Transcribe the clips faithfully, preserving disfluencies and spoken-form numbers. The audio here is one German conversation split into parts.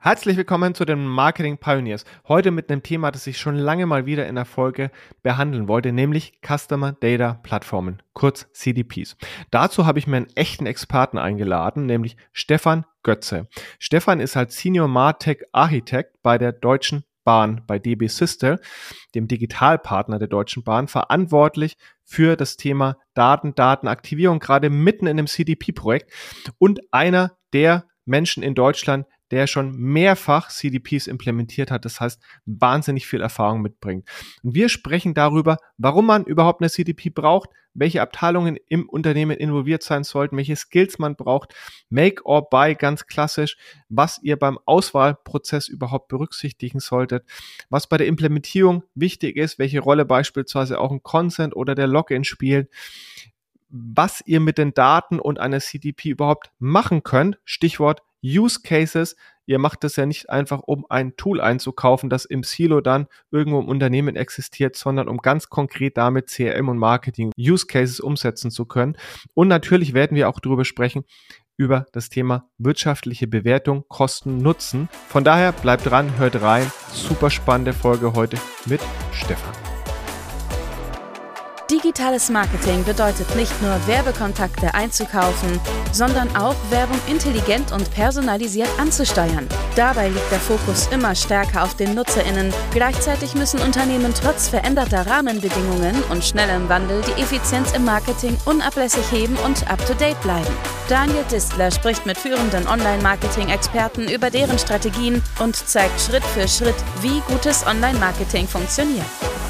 Herzlich willkommen zu den Marketing Pioneers. Heute mit einem Thema, das ich schon lange mal wieder in der Folge behandeln wollte, nämlich Customer Data Plattformen, kurz C D Ps. Dazu habe ich mir einen echten Experten eingeladen, nämlich Stefan Götze. Stefan ist halt Senior Martech Architect bei der Deutschen Bahn, bei D B Systel, dem Digitalpartner der Deutschen Bahn, verantwortlich für das Thema Daten, Datenaktivierung, gerade mitten in dem C D P-Projekt und einer der Menschen in Deutschland, der schon mehrfach C D Ps implementiert hat, das heißt wahnsinnig viel Erfahrung mitbringt. Und wir sprechen darüber, warum man überhaupt eine C D P braucht, welche Abteilungen im Unternehmen involviert sein sollten, welche Skills man braucht, Make or Buy ganz klassisch, was ihr beim Auswahlprozess überhaupt berücksichtigen solltet, was bei der Implementierung wichtig ist, welche Rolle beispielsweise auch ein Consent oder der Login spielt, was ihr mit den Daten und einer C D P überhaupt machen könnt, Stichwort Use Cases. Ihr macht das ja nicht einfach, um ein Tool einzukaufen, das im Silo dann irgendwo im Unternehmen existiert, sondern um ganz konkret damit C R M und Marketing Use Cases umsetzen zu können. Und natürlich werden wir auch darüber sprechen, über das Thema wirtschaftliche Bewertung, Kosten, Nutzen. Von daher bleibt dran, hört rein. Super spannende Folge heute mit Stefan. Digitales Marketing bedeutet nicht nur Werbekontakte einzukaufen, sondern auch Werbung intelligent und personalisiert anzusteuern. Dabei liegt der Fokus immer stärker auf den NutzerInnen. Gleichzeitig müssen Unternehmen trotz veränderter Rahmenbedingungen und schnellem Wandel die Effizienz im Marketing unablässig heben und up-to-date bleiben. Daniel Distler spricht mit führenden Online-Marketing-Experten über deren Strategien und zeigt Schritt für Schritt, wie gutes Online-Marketing funktioniert.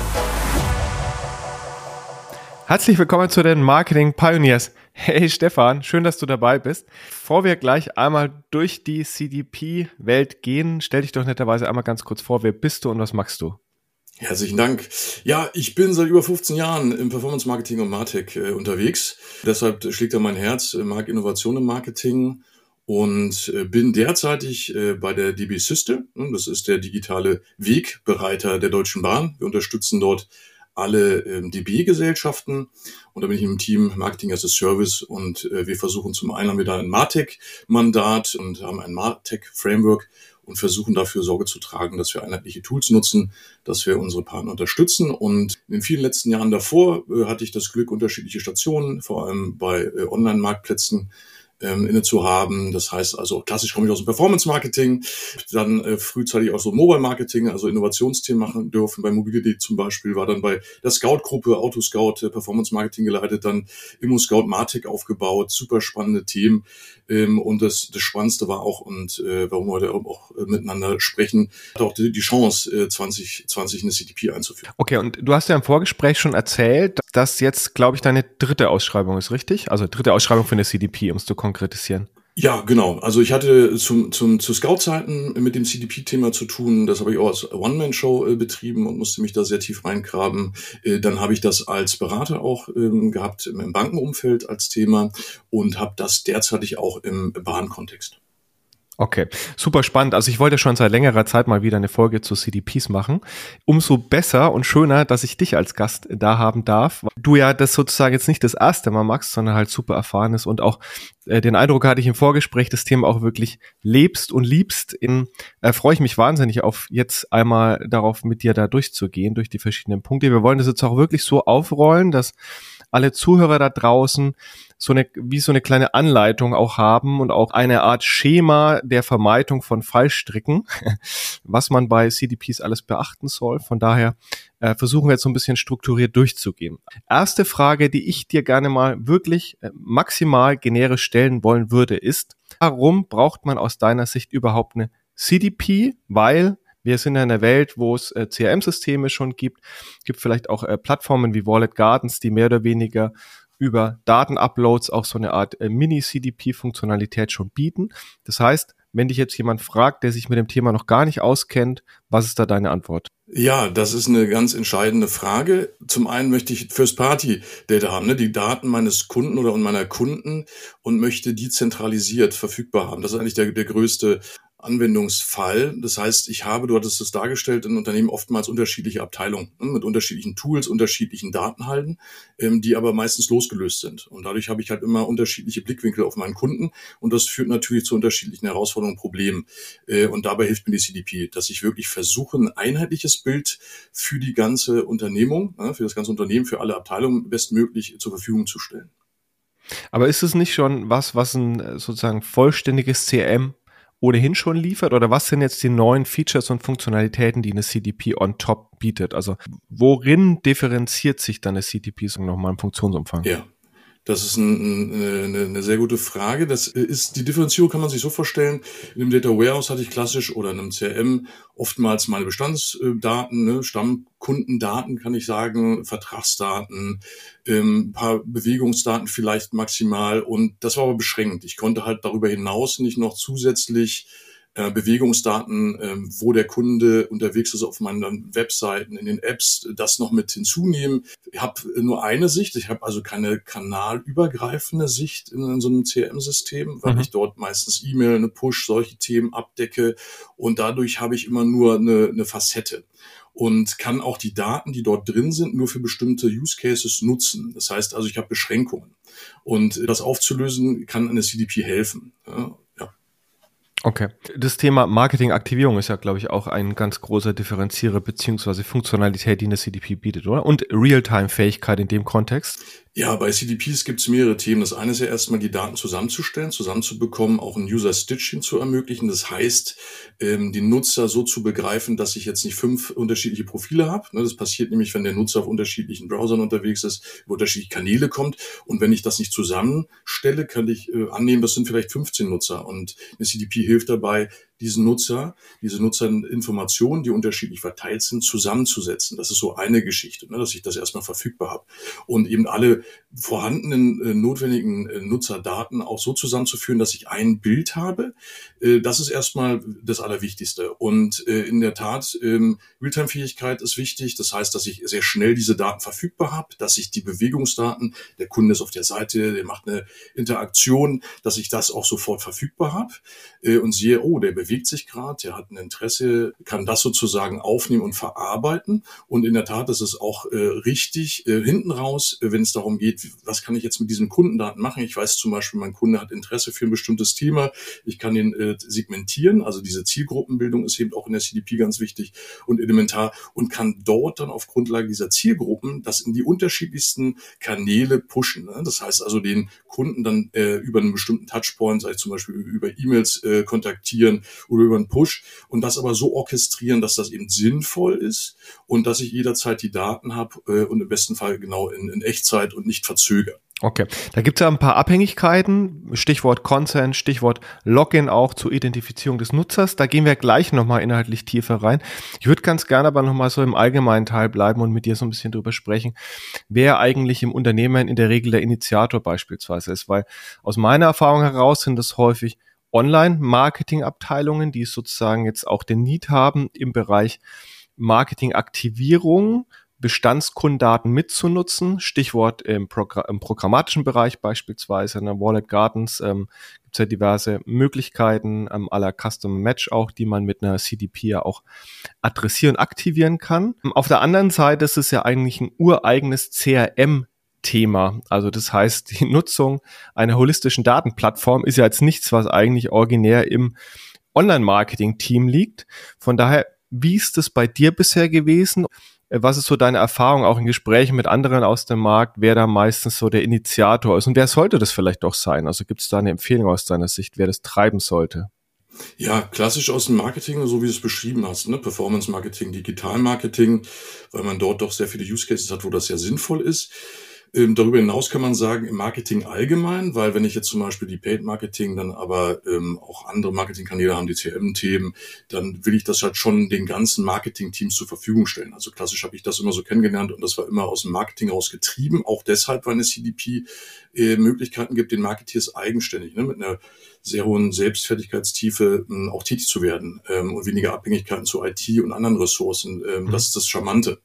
Herzlich willkommen zu den Marketing Pioneers. Hey Stefan, schön, dass du dabei bist. Bevor wir gleich einmal durch die C D P-Welt gehen, stell dich doch netterweise einmal ganz kurz vor, wer bist du und was machst du? Herzlichen Dank. Ja, ich bin seit über fünfzehn Jahren im Performance Marketing und Martech äh, unterwegs. Deshalb schlägt da mein Herz, äh, mag Innovation im Marketing und äh, bin derzeitig äh, bei der D B Systel. Das ist der digitale Wegbereiter der Deutschen Bahn. Wir unterstützen dort alle ähm, D B-Gesellschaften und da bin ich im Team Marketing as a Service und äh, wir versuchen zum einen haben wir da ein Martech-Mandat und haben ein Martech-Framework und versuchen dafür Sorge zu tragen, dass wir einheitliche Tools nutzen, dass wir unsere Partner unterstützen und in den vielen letzten Jahren davor äh, hatte ich das Glück, unterschiedliche Stationen, vor allem bei äh, Online-Marktplätzen Ähm, inne zu haben. Das heißt also, klassisch komme ich aus dem Performance-Marketing, dann äh, frühzeitig auch so Mobile-Marketing, also Innovationsthemen machen dürfen. Bei Mobility zum Beispiel war dann bei der Scout-Gruppe, Autoscout, äh, Performance-Marketing geleitet, dann Immo-Scout, Martech aufgebaut, super spannende Themen. Ähm, und das, das Spannendste war auch, und äh, warum wir heute auch äh, miteinander sprechen, hat auch die, die Chance, äh, zwanzig zwanzig eine C D P einzuführen. Okay, und du hast ja im Vorgespräch schon erzählt, dass jetzt, glaube ich, deine dritte Ausschreibung ist, richtig? Also dritte Ausschreibung für eine C D P, um es zu konkretisieren. Ja, genau. Also ich hatte zum, zum, zu Scout-Zeiten mit dem C D P-Thema zu tun. Das habe ich auch als One-Man-Show äh, betrieben und musste mich da sehr tief reingraben. Äh, dann habe ich das als Berater auch ähm, gehabt im, im Bankenumfeld als Thema und habe das derzeitig auch im Bahnkontext. Okay, super spannend. Also ich wollte schon seit längerer Zeit mal wieder eine Folge zu C D Ps machen. Umso besser und schöner, dass ich dich als Gast da haben darf. Du ja das sozusagen jetzt nicht das erste Mal machst, sondern halt super erfahren ist und auch äh, den Eindruck hatte ich im Vorgespräch, das Thema auch wirklich lebst und liebst. In, äh, freue ich mich wahnsinnig auf jetzt einmal darauf, mit dir da durchzugehen, durch die verschiedenen Punkte. Wir wollen das jetzt auch wirklich so aufrollen, dass alle Zuhörer da draußen so eine, wie so eine kleine Anleitung auch haben und auch eine Art Schema der Vermeidung von Fallstricken, was man bei C D Ps alles beachten soll. Von daher äh, versuchen wir jetzt so ein bisschen strukturiert durchzugehen. Erste Frage, die ich dir gerne mal wirklich äh, maximal generisch stellen wollen würde, ist, warum braucht man aus deiner Sicht überhaupt eine C D P? Weil wir sind ja in einer Welt, wo es äh, C R M-Systeme schon gibt, gibt vielleicht auch äh, Plattformen wie Wallet Gardens, die mehr oder weniger über Datenuploads auch so eine Art äh, Mini-C D P-Funktionalität schon bieten. Das heißt, wenn dich jetzt jemand fragt, der sich mit dem Thema noch gar nicht auskennt, was ist da deine Antwort? Ja, das ist eine ganz entscheidende Frage. Zum einen möchte ich First-Party-Data haben, ne? Die Daten meines Kunden oder meiner Kunden und möchte die zentralisiert verfügbar haben. Das ist eigentlich der, der größte Anwendungsfall. Das heißt, ich habe, du hattest es dargestellt, in Unternehmen oftmals unterschiedliche Abteilungen mit unterschiedlichen Tools, unterschiedlichen Datenhalten, die aber meistens losgelöst sind. Und dadurch habe ich halt immer unterschiedliche Blickwinkel auf meinen Kunden und das führt natürlich zu unterschiedlichen Herausforderungen und Problemen. Und dabei hilft mir die C D P, dass ich wirklich versuche, ein einheitliches Bild für die ganze Unternehmung, für das ganze Unternehmen, für alle Abteilungen bestmöglich zur Verfügung zu stellen. Aber ist es nicht schon was, was ein sozusagen vollständiges C R M ohnehin schon liefert? Oder was sind jetzt die neuen Features und Funktionalitäten, die eine C D P on top bietet? Also worin differenziert sich dann eine C D P so nochmal im Funktionsumfang? Ja. Das ist ein, eine, eine sehr gute Frage. Das ist, die Differenzierung kann man sich so vorstellen. In einem Data Warehouse hatte ich klassisch oder in einem C R M oftmals meine Bestandsdaten, ne, Stammkundendaten kann ich sagen, Vertragsdaten, ähm, ein paar Bewegungsdaten vielleicht maximal und das war aber beschränkt. Ich konnte halt darüber hinaus nicht noch zusätzlich Äh, Bewegungsdaten, äh, wo der Kunde unterwegs ist auf meinen Webseiten, in den Apps, das noch mit hinzunehmen. Ich habe nur eine Sicht, ich habe also keine kanalübergreifende Sicht in, in so einem C R M-System, weil mhm. ich dort meistens E-Mail, eine Push, solche Themen abdecke und dadurch habe ich immer nur eine, eine Facette und kann auch die Daten, die dort drin sind, nur für bestimmte Use Cases nutzen. Das heißt also, ich habe Beschränkungen und das aufzulösen kann eine C D P helfen. Ja. Okay. Das Thema Marketingaktivierung ist ja, glaube ich, auch ein ganz großer Differenzierer beziehungsweise Funktionalität, die eine C D P bietet, oder? Und Realtime-Fähigkeit in dem Kontext? Ja, bei C D Ps gibt es mehrere Themen. Das eine ist ja erstmal, die Daten zusammenzustellen, zusammenzubekommen, auch ein User-Stitching zu ermöglichen. Das heißt, ähm, den Nutzer so zu begreifen, dass ich jetzt nicht fünf unterschiedliche Profile habe. Das passiert nämlich, wenn der Nutzer auf unterschiedlichen Browsern unterwegs ist, über unterschiedliche Kanäle kommt. Und wenn ich das nicht zusammenstelle, könnte ich äh, annehmen, das sind vielleicht fünfzehn Nutzer. Und eine C D P hilft dabei, diesen Nutzer, diese Nutzerinformationen, die unterschiedlich verteilt sind, zusammenzusetzen. Das ist so eine Geschichte, ne, dass ich das erstmal verfügbar habe. Und eben alle vorhandenen äh, notwendigen äh, Nutzerdaten auch so zusammenzuführen, dass ich ein Bild habe. Äh, das ist erstmal das Allerwichtigste. Und äh, in der Tat, ähm, Realtime-Fähigkeit ist wichtig. Das heißt, dass ich sehr schnell diese Daten verfügbar habe, dass ich die Bewegungsdaten, der Kunde ist auf der Seite, der macht eine Interaktion, dass ich das auch sofort verfügbar habe äh, und sehe, oh, der bewegt sich gerade, der hat ein Interesse, kann das sozusagen aufnehmen und verarbeiten. Und in der Tat ist es auch äh, richtig, äh, hinten raus, äh, wenn es darum geht, was kann ich jetzt mit diesen Kundendaten machen? Ich weiß zum Beispiel, mein Kunde hat Interesse für ein bestimmtes Thema. Ich kann den äh, segmentieren. Also diese Zielgruppenbildung ist eben auch in der C D P ganz wichtig und elementar und kann dort dann auf Grundlage dieser Zielgruppen das in die unterschiedlichsten Kanäle pushen. Ne? Das heißt also, den Kunden dann äh, über einen bestimmten Touchpoint, sei es zum Beispiel über E-Mails äh, kontaktieren oder über einen Push und das aber so orchestrieren, dass das eben sinnvoll ist und dass ich jederzeit die Daten habe äh, und im besten Fall genau in, in Echtzeit und nicht verzögere. Okay, da gibt es ja ein paar Abhängigkeiten, Stichwort Consent, Stichwort Login auch zur Identifizierung des Nutzers. Da gehen wir gleich nochmal inhaltlich tiefer rein. Ich würde ganz gerne aber nochmal so im allgemeinen Teil bleiben und mit dir so ein bisschen drüber sprechen, wer eigentlich im Unternehmen in der Regel der Initiator beispielsweise ist, weil aus meiner Erfahrung heraus sind es häufig Online-Marketing-Abteilungen, die sozusagen jetzt auch den Need haben, im Bereich Marketing-Aktivierung Bestandskundendaten mitzunutzen. Stichwort im, Progr- im programmatischen Bereich beispielsweise, in der Wallet Gardens ähm, gibt es ja diverse Möglichkeiten ähm, à la Custom Match auch, die man mit einer C D P ja auch adressieren, aktivieren kann. Auf der anderen Seite ist es ja eigentlich ein ureigenes C R M Thema. Also das heißt, die Nutzung einer holistischen Datenplattform ist ja jetzt nichts, was eigentlich originär im Online-Marketing-Team liegt. Von daher, wie ist das bei dir bisher gewesen? Was ist so deine Erfahrung auch in Gesprächen mit anderen aus dem Markt, wer da meistens so der Initiator ist und wer sollte das vielleicht auch sein? Also gibt es da eine Empfehlung aus deiner Sicht, wer das treiben sollte? Ja, klassisch aus dem Marketing, so wie du es beschrieben hast, ne? Performance-Marketing, Digital-Marketing, weil man dort doch sehr viele Use Cases hat, wo das ja sinnvoll ist. Ähm, darüber hinaus kann man sagen, im Marketing allgemein, weil wenn ich jetzt zum Beispiel die Paid-Marketing, dann aber ähm, auch andere Marketingkanäle haben, die C R M-Themen, dann will ich das halt schon den ganzen Marketing-Teams zur Verfügung stellen. Also klassisch habe ich das immer so kennengelernt und das war immer aus dem Marketing raus getrieben, auch deshalb, weil eine C D P äh, Möglichkeiten gibt, den Marketeers eigenständig, ne, mit einer sehr hohen Selbstfertigkeitstiefe äh, auch tätig zu werden ähm, und weniger Abhängigkeiten zu I T und anderen Ressourcen. Ähm, mhm. Das ist das Charmante.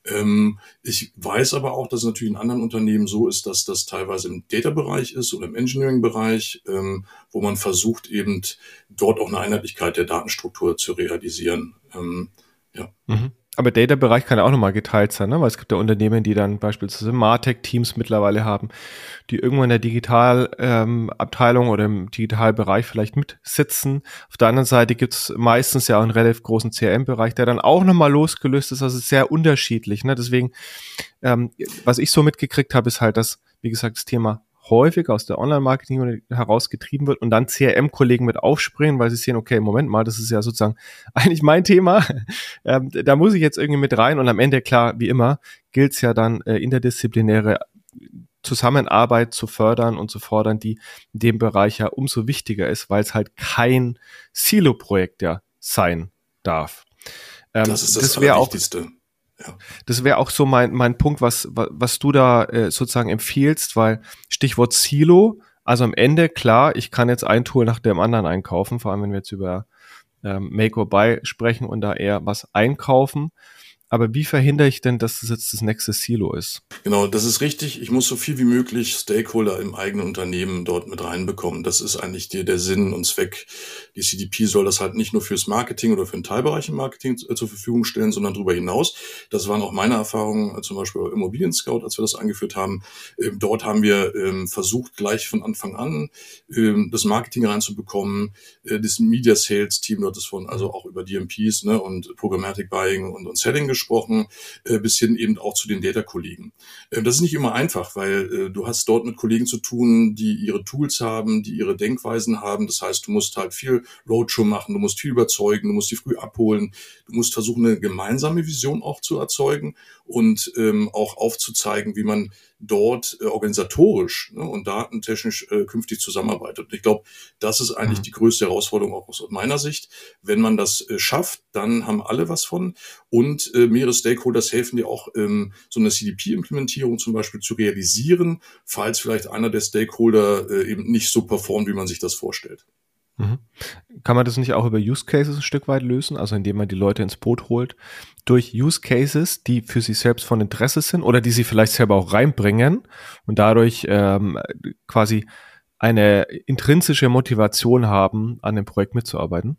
Ähm, ich weiß aber auch, dass es natürlich in anderen Unternehmen so ist, dass das teilweise im Data-Bereich ist oder im Engineering-Bereich, ähm, wo man versucht, eben dort auch eine Einheitlichkeit der Datenstruktur zu realisieren. Ähm, ja. Mhm. Aber Data-Bereich kann ja auch nochmal geteilt sein, ne? Weil es gibt ja Unternehmen, die dann beispielsweise MarTech-Teams mittlerweile haben, die irgendwo in der Digitalabteilung ähm, oder im Digitalbereich vielleicht mitsitzen. Auf der anderen Seite gibt es meistens ja auch einen relativ großen C R M-Bereich, der dann auch nochmal losgelöst ist. Also sehr unterschiedlich. Ne? Deswegen, ähm, was ich so mitgekriegt habe, ist halt, dass, wie gesagt, das Thema häufig aus der Online-Marketing herausgetrieben wird und dann C R M-Kollegen mit aufspringen, weil sie sehen, okay, Moment mal, das ist ja sozusagen eigentlich mein Thema, ähm, da muss ich jetzt irgendwie mit rein und am Ende, klar, wie immer, gilt es ja dann äh, interdisziplinäre Zusammenarbeit zu fördern und zu fordern, die in dem Bereich ja umso wichtiger ist, weil es halt kein Silo-Projekt ja sein darf. Ähm, das ist das, das Allerwichtigste. Auch, Ja. Das wäre auch so mein mein Punkt, was was du da äh, sozusagen empfiehlst, weil Stichwort Silo, also am Ende, klar, ich kann jetzt ein Tool nach dem anderen einkaufen, vor allem wenn wir jetzt über ähm, Make or Buy sprechen und da eher was einkaufen. Aber wie verhindere ich denn, dass das jetzt das nächste Silo ist? Genau, das ist richtig. Ich muss so viel wie möglich Stakeholder im eigenen Unternehmen dort mit reinbekommen. Das ist eigentlich der, der Sinn und Zweck. Die C D P soll das halt nicht nur fürs Marketing oder für einen Teilbereich im Marketing äh, zur Verfügung stellen, sondern darüber hinaus. Das waren auch meine Erfahrungen, äh, zum Beispiel bei Immobilien Scout, als wir das eingeführt haben. Ähm, dort haben wir ähm, versucht, gleich von Anfang an ähm, das Marketing reinzubekommen, äh, das Media Sales Team, dort ist von, also auch über D M Ps, ne, und Programmatic Buying und, und Selling gesprochen, äh, bis hin eben auch zu den Data-Kollegen. Äh, das ist nicht immer einfach, weil äh, du hast dort mit Kollegen zu tun, die ihre Tools haben, die ihre Denkweisen haben. Das heißt, du musst halt viel Roadshow machen, du musst viel überzeugen, du musst die früh abholen, du musst versuchen, eine gemeinsame Vision auch zu erzeugen und ähm, auch aufzuzeigen, wie man dort äh, organisatorisch, ne, und datentechnisch äh, künftig zusammenarbeitet. Und ich glaube, das ist eigentlich die größte Herausforderung auch aus meiner Sicht. Wenn man das äh, schafft, dann haben alle was von und äh, mehrere Stakeholders helfen dir auch, ähm, so eine C D P-Implementierung zum Beispiel zu realisieren, falls vielleicht einer der Stakeholder äh, eben nicht so performt, wie man sich das vorstellt. Mhm. Kann man das nicht auch über Use Cases ein Stück weit lösen, also indem man die Leute ins Boot holt, durch Use Cases, die für sie selbst von Interesse sind oder die sie vielleicht selber auch reinbringen und dadurch ähm, quasi eine intrinsische Motivation haben, an dem Projekt mitzuarbeiten?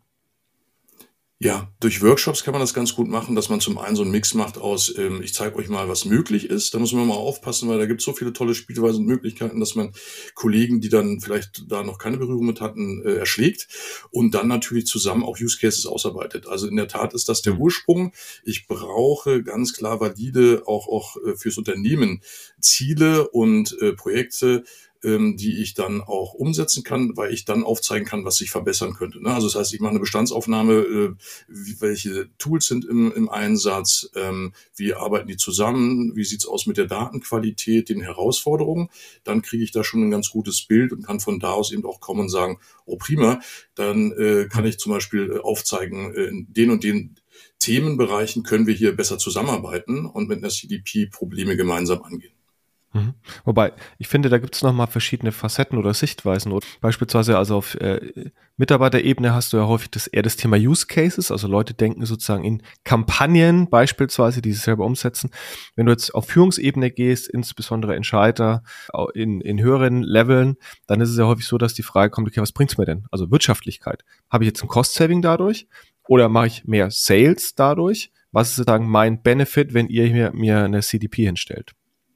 Ja, durch Workshops kann man das ganz gut machen, dass man zum einen so einen Mix macht aus, ähm, ich zeige euch mal, was möglich ist. Da muss man mal aufpassen, weil da gibt es so viele tolle Spielweisen und Möglichkeiten, dass man Kollegen, die dann vielleicht da noch keine Berührung mit hatten, äh, erschlägt und dann natürlich zusammen auch Use Cases ausarbeitet. Also in der Tat ist das der Ursprung. Ich brauche ganz klar valide, auch, auch äh, fürs Unternehmen Ziele und äh, Projekte, die ich dann auch umsetzen kann, weil ich dann aufzeigen kann, was sich verbessern könnte. Also das heißt, ich mache eine Bestandsaufnahme, welche Tools sind im, im Einsatz, wie arbeiten die zusammen, wie sieht's aus mit der Datenqualität, den Herausforderungen. Dann kriege ich da schon ein ganz gutes Bild und kann von da aus eben auch kommen und sagen, oh prima, dann kann ich zum Beispiel aufzeigen, in den und den Themenbereichen können wir hier besser zusammenarbeiten und mit einer C D P Probleme gemeinsam angehen. Mhm. Wobei, ich finde, da gibt es nochmal verschiedene Facetten oder Sichtweisen. Oder beispielsweise also auf äh, Mitarbeiterebene hast du ja häufig das, eher das Thema Use Cases, also Leute denken sozusagen in Kampagnen beispielsweise, die sie selber umsetzen. Wenn du jetzt auf Führungsebene gehst, insbesondere Entscheider in, in höheren Leveln, dann ist es ja häufig so, dass die Frage kommt, okay, was bringt's mir denn? Also Wirtschaftlichkeit. Habe ich jetzt ein Cost-Saving dadurch oder mache ich mehr Sales dadurch? Was ist sozusagen mein Benefit, wenn ihr mir, mir eine C D P hinstellt?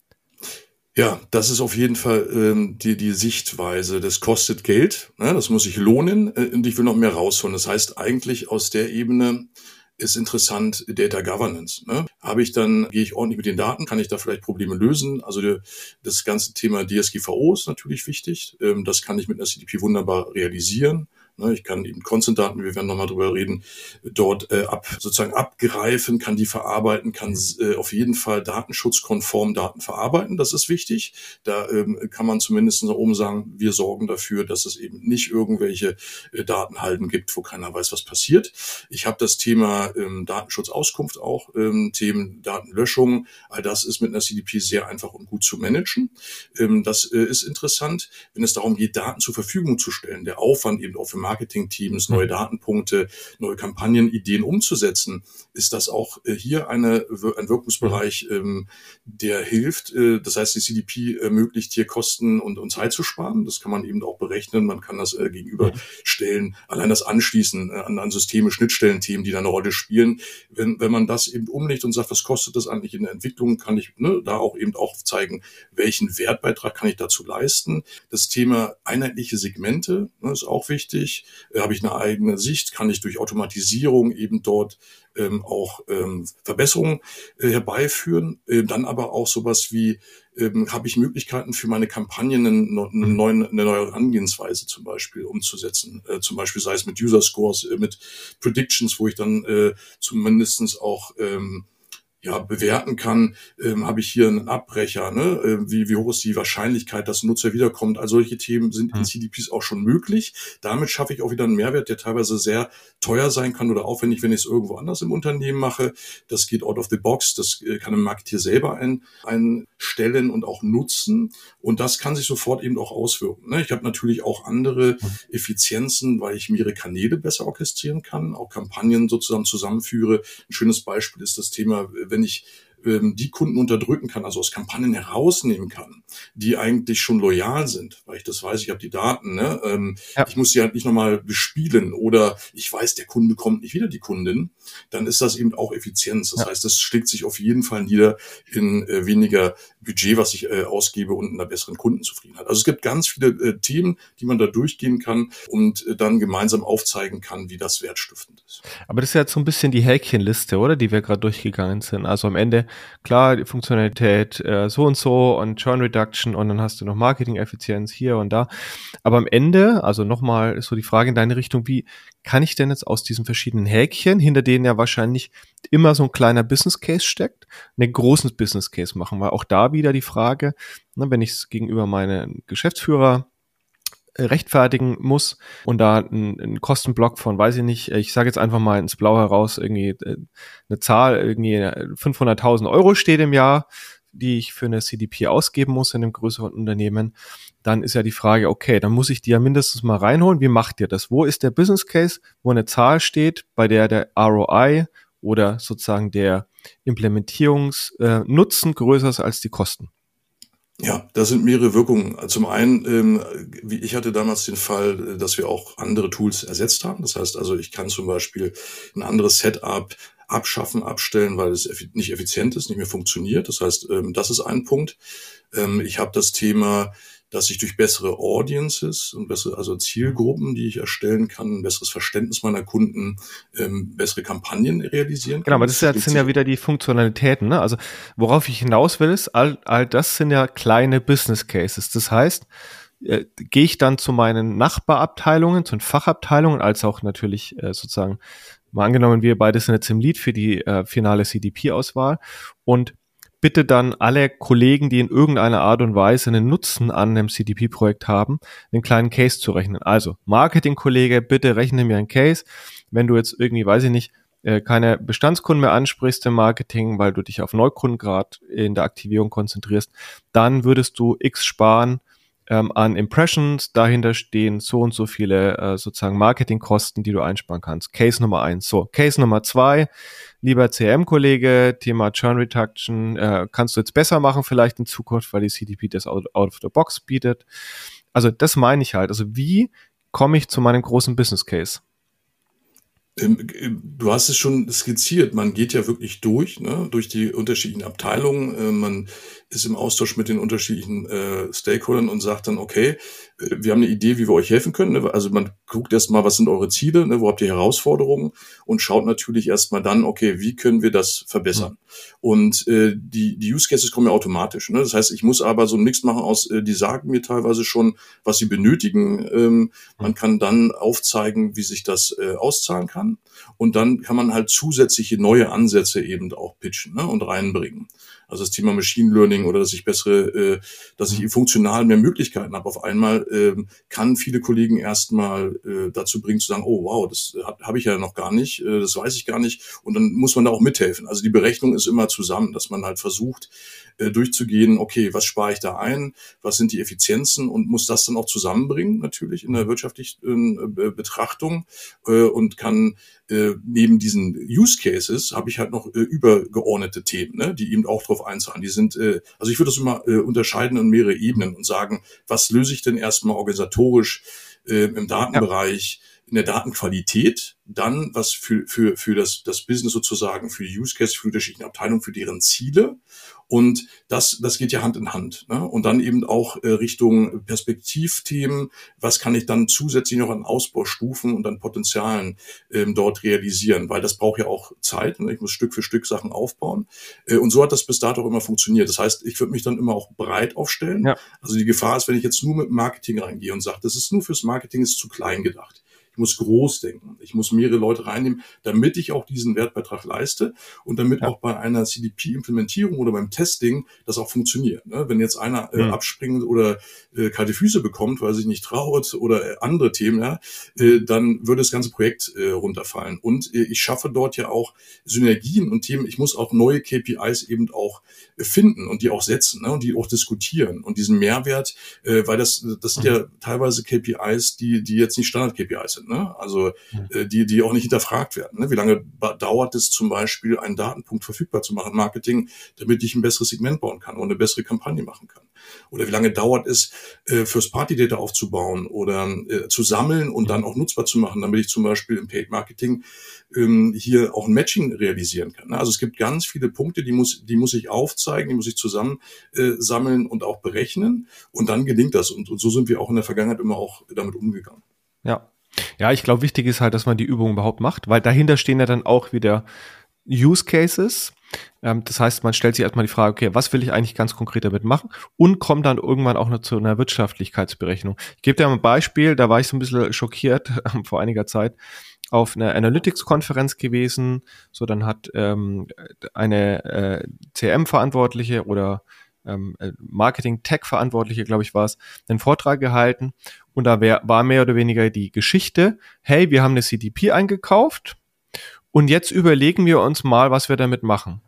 Ja, das ist auf jeden Fall ähm, die, die Sichtweise. Das kostet Geld, ne? Das muss sich lohnen äh, und ich will noch mehr rausholen. Das heißt, eigentlich aus der Ebene ist interessant Data Governance. Ne? Habe ich dann, gehe ich ordentlich mit den Daten, kann ich da vielleicht Probleme lösen? Also die, das ganze Thema D S G V O ist natürlich wichtig. Ähm, das kann ich mit einer C D P wunderbar realisieren. Ich kann eben Consent-Daten, wir werden nochmal drüber reden, dort äh, ab, sozusagen abgreifen, kann die verarbeiten, kann äh, auf jeden Fall datenschutzkonform Daten verarbeiten. Das ist wichtig. Da ähm, kann man zumindest nach oben sagen, wir sorgen dafür, dass es eben nicht irgendwelche äh, Datenhalden gibt, wo keiner weiß, was passiert. Ich habe das Thema ähm, Datenschutzauskunft auch, ähm, Themen Datenlöschung. All das ist mit einer C D P sehr einfach und gut zu managen. Ähm, das äh, ist interessant, wenn es darum geht, Daten zur Verfügung zu stellen. Der Aufwand eben auch für Marketingteams, neue Datenpunkte, neue Kampagnenideen umzusetzen, ist das auch äh, hier eine, ein Wirkungsbereich, ähm, der hilft. Äh, das heißt, die C D P ermöglicht hier Kosten und, und Zeit zu sparen. Das kann man eben auch berechnen. Man kann das äh, gegenüberstellen. Allein das Anschließen äh, an, an Systeme, Schnittstellenthemen, die da eine Rolle spielen. Wenn, wenn man das eben umlegt und sagt, was kostet das eigentlich in der Entwicklung, kann ich ne, da auch eben auch zeigen, welchen Wertbeitrag kann ich dazu leisten. Das Thema einheitliche Segmente ne, ist auch wichtig. Äh, habe ich eine eigene Sicht, kann ich durch Automatisierung eben dort ähm, auch ähm, Verbesserungen äh, herbeiführen. Äh, dann aber auch sowas wie, ähm, habe ich Möglichkeiten für meine Kampagnen eine, eine, neue, eine neue Herangehensweise zum Beispiel umzusetzen. Äh, zum Beispiel sei es mit User Scores, äh, mit Predictions, wo ich dann äh, zumindestens auch ähm, ja, bewerten kann, ähm, habe ich hier einen Abbrecher, ne? äh, wie, wie hoch ist die Wahrscheinlichkeit, dass ein Nutzer wiederkommt. Also solche Themen sind in C D Ps auch schon möglich. Damit schaffe ich auch wieder einen Mehrwert, der teilweise sehr teuer sein kann oder aufwendig, wenn ich es irgendwo anders im Unternehmen mache. Das geht out of the box, das äh, kann ein Marketeer selber ein, einstellen und auch nutzen. Und das kann sich sofort eben auch auswirken. Ne? Ich habe natürlich auch andere Effizienzen, weil ich mehrere Kanäle besser orchestrieren kann, auch Kampagnen sozusagen zusammenführe. Ein schönes Beispiel ist das Thema, wenn ich ähm, die Kunden unterdrücken kann, also aus Kampagnen herausnehmen kann, die eigentlich schon loyal sind, weil ich das weiß, ich habe die Daten, ne? ähm, ja. Ich muss die halt nicht nochmal bespielen oder ich weiß, der Kunde kommt nicht wieder, die Kundin, dann ist das eben auch Effizienz. Das ja. heißt, das schlägt sich auf jeden Fall nieder in äh, weniger Budget, was ich äh, ausgebe und in einer besseren Kundenzufriedenheit. Also es gibt ganz viele äh, Themen, die man da durchgehen kann und äh, dann gemeinsam aufzeigen kann, wie das wertstiftend ist. Aber das ist ja jetzt so ein bisschen die Häkchenliste, oder? Die wir gerade durchgegangen sind. Also am Ende, klar, die Funktionalität äh, so und so und Churn Reduction und dann hast du noch Marketing-Effizienz hier und da. Aber am Ende, also nochmal ist so die Frage in deine Richtung, wie kann ich denn jetzt aus diesen verschiedenen Häkchen, hinter denen ja wahrscheinlich immer so ein kleiner Business Case steckt, einen großen Business Case machen? Weil auch da wieder die Frage, ne, wenn ich es gegenüber meinem Geschäftsführer rechtfertigen muss und da ein, ein Kostenblock von, weiß ich nicht, ich sage jetzt einfach mal ins Blaue heraus, irgendwie eine Zahl, irgendwie fünfhunderttausend Euro steht im Jahr, die ich für eine C D P ausgeben muss in einem größeren Unternehmen, dann ist ja die Frage, okay, dann muss ich die ja mindestens mal reinholen. Wie macht ihr das? Wo ist der Business Case, wo eine Zahl steht, bei der der R O I oder sozusagen der Implementierungsnutzen größer ist als die Kosten? Ja, da sind mehrere Wirkungen. Zum einen, ähm, wie ich hatte damals den Fall, dass wir auch andere Tools ersetzt haben. Das heißt also, ich kann zum Beispiel ein anderes Setup abschaffen, abstellen, weil es effi- nicht effizient ist, nicht mehr funktioniert. Das heißt, ähm, das ist ein Punkt. Ähm, ich habe das Thema, dass ich durch bessere Audiences und bessere, also Zielgruppen, die ich erstellen kann, ein besseres Verständnis meiner Kunden, ähm, bessere Kampagnen realisieren kann. Genau, aber das, das sind ja wieder die Funktionalitäten, ne? Also worauf ich hinaus will, ist, all, all das sind ja kleine Business Cases. Das heißt, äh, gehe ich dann zu meinen Nachbarabteilungen, zu den Fachabteilungen, als auch natürlich äh, sozusagen, mal angenommen, wir beide sind jetzt im Lead für die äh, finale C D P-Auswahl und bitte dann alle Kollegen, die in irgendeiner Art und Weise einen Nutzen an einem C D P-Projekt haben, einen kleinen Case zu rechnen. Also, Marketing-Kollege, bitte rechne mir einen Case. Wenn du jetzt irgendwie, weiß ich nicht, keine Bestandskunden mehr ansprichst im Marketing, weil du dich auf Neukunden gerade in der Aktivierung konzentrierst, dann würdest du X sparen ähm, an Impressions. Dahinter stehen so und so viele äh, sozusagen Marketingkosten, die du einsparen kannst. Case Nummer eins. So, Case Nummer zwei. Lieber C R M-Kollege, Thema Churn Reduction, äh, kannst du jetzt besser machen vielleicht in Zukunft, weil die C D P das out, out of the box bietet. Also das meine ich halt. Also wie komme ich zu meinem großen Business Case? Du hast es schon skizziert. Man geht ja wirklich durch, ne, durch die unterschiedlichen Abteilungen. Man ist im Austausch mit den unterschiedlichen äh, Stakeholdern und sagt dann, okay, wir haben eine Idee, wie wir euch helfen können. Ne? Also man guckt erstmal, was sind eure Ziele, ne? Wo habt ihr Herausforderungen und schaut natürlich erstmal dann, okay, wie können wir das verbessern? Mhm. Und äh, die, die Use Cases kommen ja automatisch. Ne? Das heißt, ich muss aber so einen Mix machen aus, äh, die sagen mir teilweise schon, was sie benötigen. Ähm, mhm. Man kann dann aufzeigen, wie sich das äh, auszahlen kann. Und dann kann man halt zusätzliche neue Ansätze eben auch pitchen, ne? Und reinbringen. Also das Thema Machine Learning oder dass ich bessere, äh, dass ich funktional mehr Möglichkeiten habe auf einmal, äh, kann viele Kollegen erstmal äh, dazu bringen zu sagen, oh wow, das habe hab ich ja noch gar nicht, äh, das weiß ich gar nicht, und dann muss man da auch mithelfen. Also die Berechnung ist immer zusammen, dass man halt versucht, äh, durchzugehen, okay, was spare ich da ein, was sind die Effizienzen, und muss das dann auch zusammenbringen, natürlich in der wirtschaftlichen äh, Betrachtung, äh, und kann äh, neben diesen Use Cases habe ich halt noch äh, übergeordnete Themen, ne, die eben auch drauf einzahlen. Die sind, äh, also ich würde das immer äh, unterscheiden in mehrere Ebenen und sagen, was löse ich denn erstmal organisatorisch äh, im Datenbereich, ja, in der Datenqualität, dann was für für für das das Business sozusagen, für die Use Case, für die unterschiedlichen Abteilungen, für deren Ziele. Und das das geht ja Hand in Hand, ne? Und dann eben auch äh, Richtung Perspektivthemen, was kann ich dann zusätzlich noch an Ausbaustufen und an Potenzialen ähm, dort realisieren, weil das braucht ja auch Zeit, ne? Ich muss Stück für Stück Sachen aufbauen, äh, und so hat das bis dato auch immer funktioniert. Das heißt, ich würde mich dann immer auch breit aufstellen. Ja. Also die Gefahr ist, wenn ich jetzt nur mit Marketing reingehe und sage, das ist nur fürs Marketing, ist zu klein gedacht. Ich muss groß denken. Ich muss mehrere Leute reinnehmen, damit ich auch diesen Wertbeitrag leiste und damit ja. auch bei einer C D P-Implementierung oder beim Testing das auch funktioniert. Ne? Wenn jetzt einer äh, mhm. abspringt oder äh, kalte Füße bekommt, weil er sich nicht traut oder äh, andere Themen, ja, äh, dann würde das ganze Projekt äh, runterfallen. Und äh, ich schaffe dort ja auch Synergien und Themen. Ich muss auch neue K P Is eben auch äh, finden und die auch setzen, ne? Und die auch diskutieren und diesen Mehrwert, äh, weil das das sind ja teilweise K P Is, die die jetzt nicht Standard-K P Is sind. Ne? Also äh, die die auch nicht hinterfragt werden. Ne? Wie lange ba- dauert es zum Beispiel, einen Datenpunkt verfügbar zu machen, Marketing, damit ich ein besseres Segment bauen kann und eine bessere Kampagne machen kann? Oder wie lange dauert es, äh, First Party Data aufzubauen oder äh, zu sammeln und dann auch nutzbar zu machen, damit ich zum Beispiel im Paid Marketing ähm, hier auch ein Matching realisieren kann. Ne? Also es gibt ganz viele Punkte, die muss die muss ich aufzeigen, die muss ich zusammen äh, sammeln und auch berechnen, und dann gelingt das. Und, und so sind wir auch in der Vergangenheit immer auch damit umgegangen. Ja. Ja, ich glaube, wichtig ist halt, dass man die Übung überhaupt macht, weil dahinter stehen ja dann auch wieder Use Cases. Ähm, das heißt, man stellt sich erstmal die Frage, okay, was will ich eigentlich ganz konkret damit machen, und kommt dann irgendwann auch noch zu einer Wirtschaftlichkeitsberechnung. Ich gebe dir mal ein Beispiel, da war ich so ein bisschen schockiert äh, vor einiger Zeit auf einer Analytics-Konferenz gewesen. So, dann hat ähm, eine äh, C M-Verantwortliche oder ähm, Marketing-Tech-Verantwortliche, glaube ich, war es, einen Vortrag gehalten, und da wär, war mehr oder weniger die Geschichte, hey, wir haben eine C D P eingekauft und jetzt überlegen wir uns mal, was wir damit machen.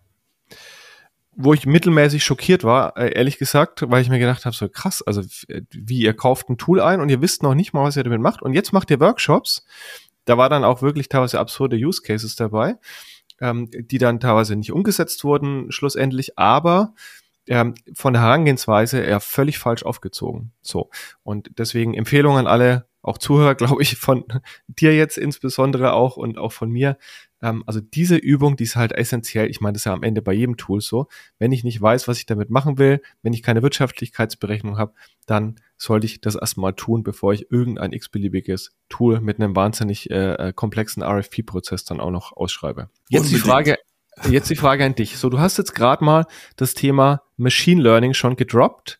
Wo ich mittelmäßig schockiert war, äh, ehrlich gesagt, weil ich mir gedacht habe, so krass, also wie, ihr kauft ein Tool ein und ihr wisst noch nicht mal, was ihr damit macht, und jetzt macht ihr Workshops. Da war dann auch wirklich teilweise absurde Use Cases dabei, ähm, die dann teilweise nicht umgesetzt wurden schlussendlich, aber Ähm, von der Herangehensweise eher völlig falsch aufgezogen. So. Und deswegen Empfehlungen an alle, auch Zuhörer, glaube ich, von dir jetzt insbesondere auch und auch von mir. Ähm, also diese Übung, die ist halt essentiell. Ich meine, das ist ja am Ende bei jedem Tool so. Wenn ich nicht weiß, was ich damit machen will, wenn ich keine Wirtschaftlichkeitsberechnung habe, dann sollte ich das erstmal tun, bevor ich irgendein x-beliebiges Tool mit einem wahnsinnig äh, komplexen R F P-Prozess dann auch noch ausschreibe. Jetzt die Frage, Jetzt die Frage an dich. So, du hast jetzt gerade mal das Thema Machine Learning schon gedroppt.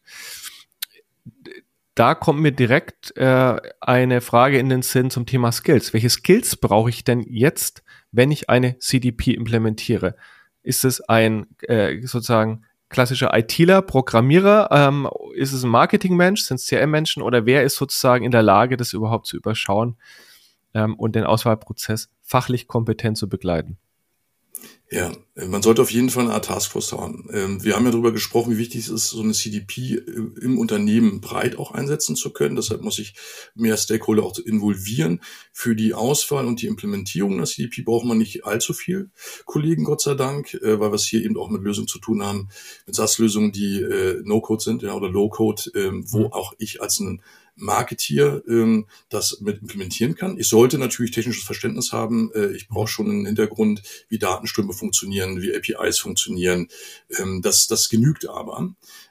Da kommt mir direkt äh, eine Frage in den Sinn zum Thema Skills. Welche Skills brauche ich denn jetzt, wenn ich eine C D P implementiere? Ist es ein äh, sozusagen klassischer ITler, Programmierer? Ähm, ist es ein Marketingmensch? Sind es C R M-Menschen? Oder wer ist sozusagen in der Lage, das überhaupt zu überschauen ähm, und den Auswahlprozess fachlich kompetent zu begleiten? Ja, man sollte auf jeden Fall eine Art Taskforce haben. Wir haben ja darüber gesprochen, wie wichtig es ist, so eine C D P im Unternehmen breit auch einsetzen zu können. Deshalb muss ich mehr Stakeholder auch involvieren. Für die Auswahl und die Implementierung der C D P braucht man nicht allzu viel Kollegen, Gott sei Dank, weil wir es hier eben auch mit Lösungen zu tun haben, mit SaaS-Lösungen, die No-Code sind, ja, oder Low-Code, wo auch ich als ein Marketeer ähm, das mit implementieren kann. Ich sollte natürlich technisches Verständnis haben. Äh, ich brauche schon einen Hintergrund, wie Datenströme funktionieren, wie A P Is funktionieren. Ähm, das, das genügt aber.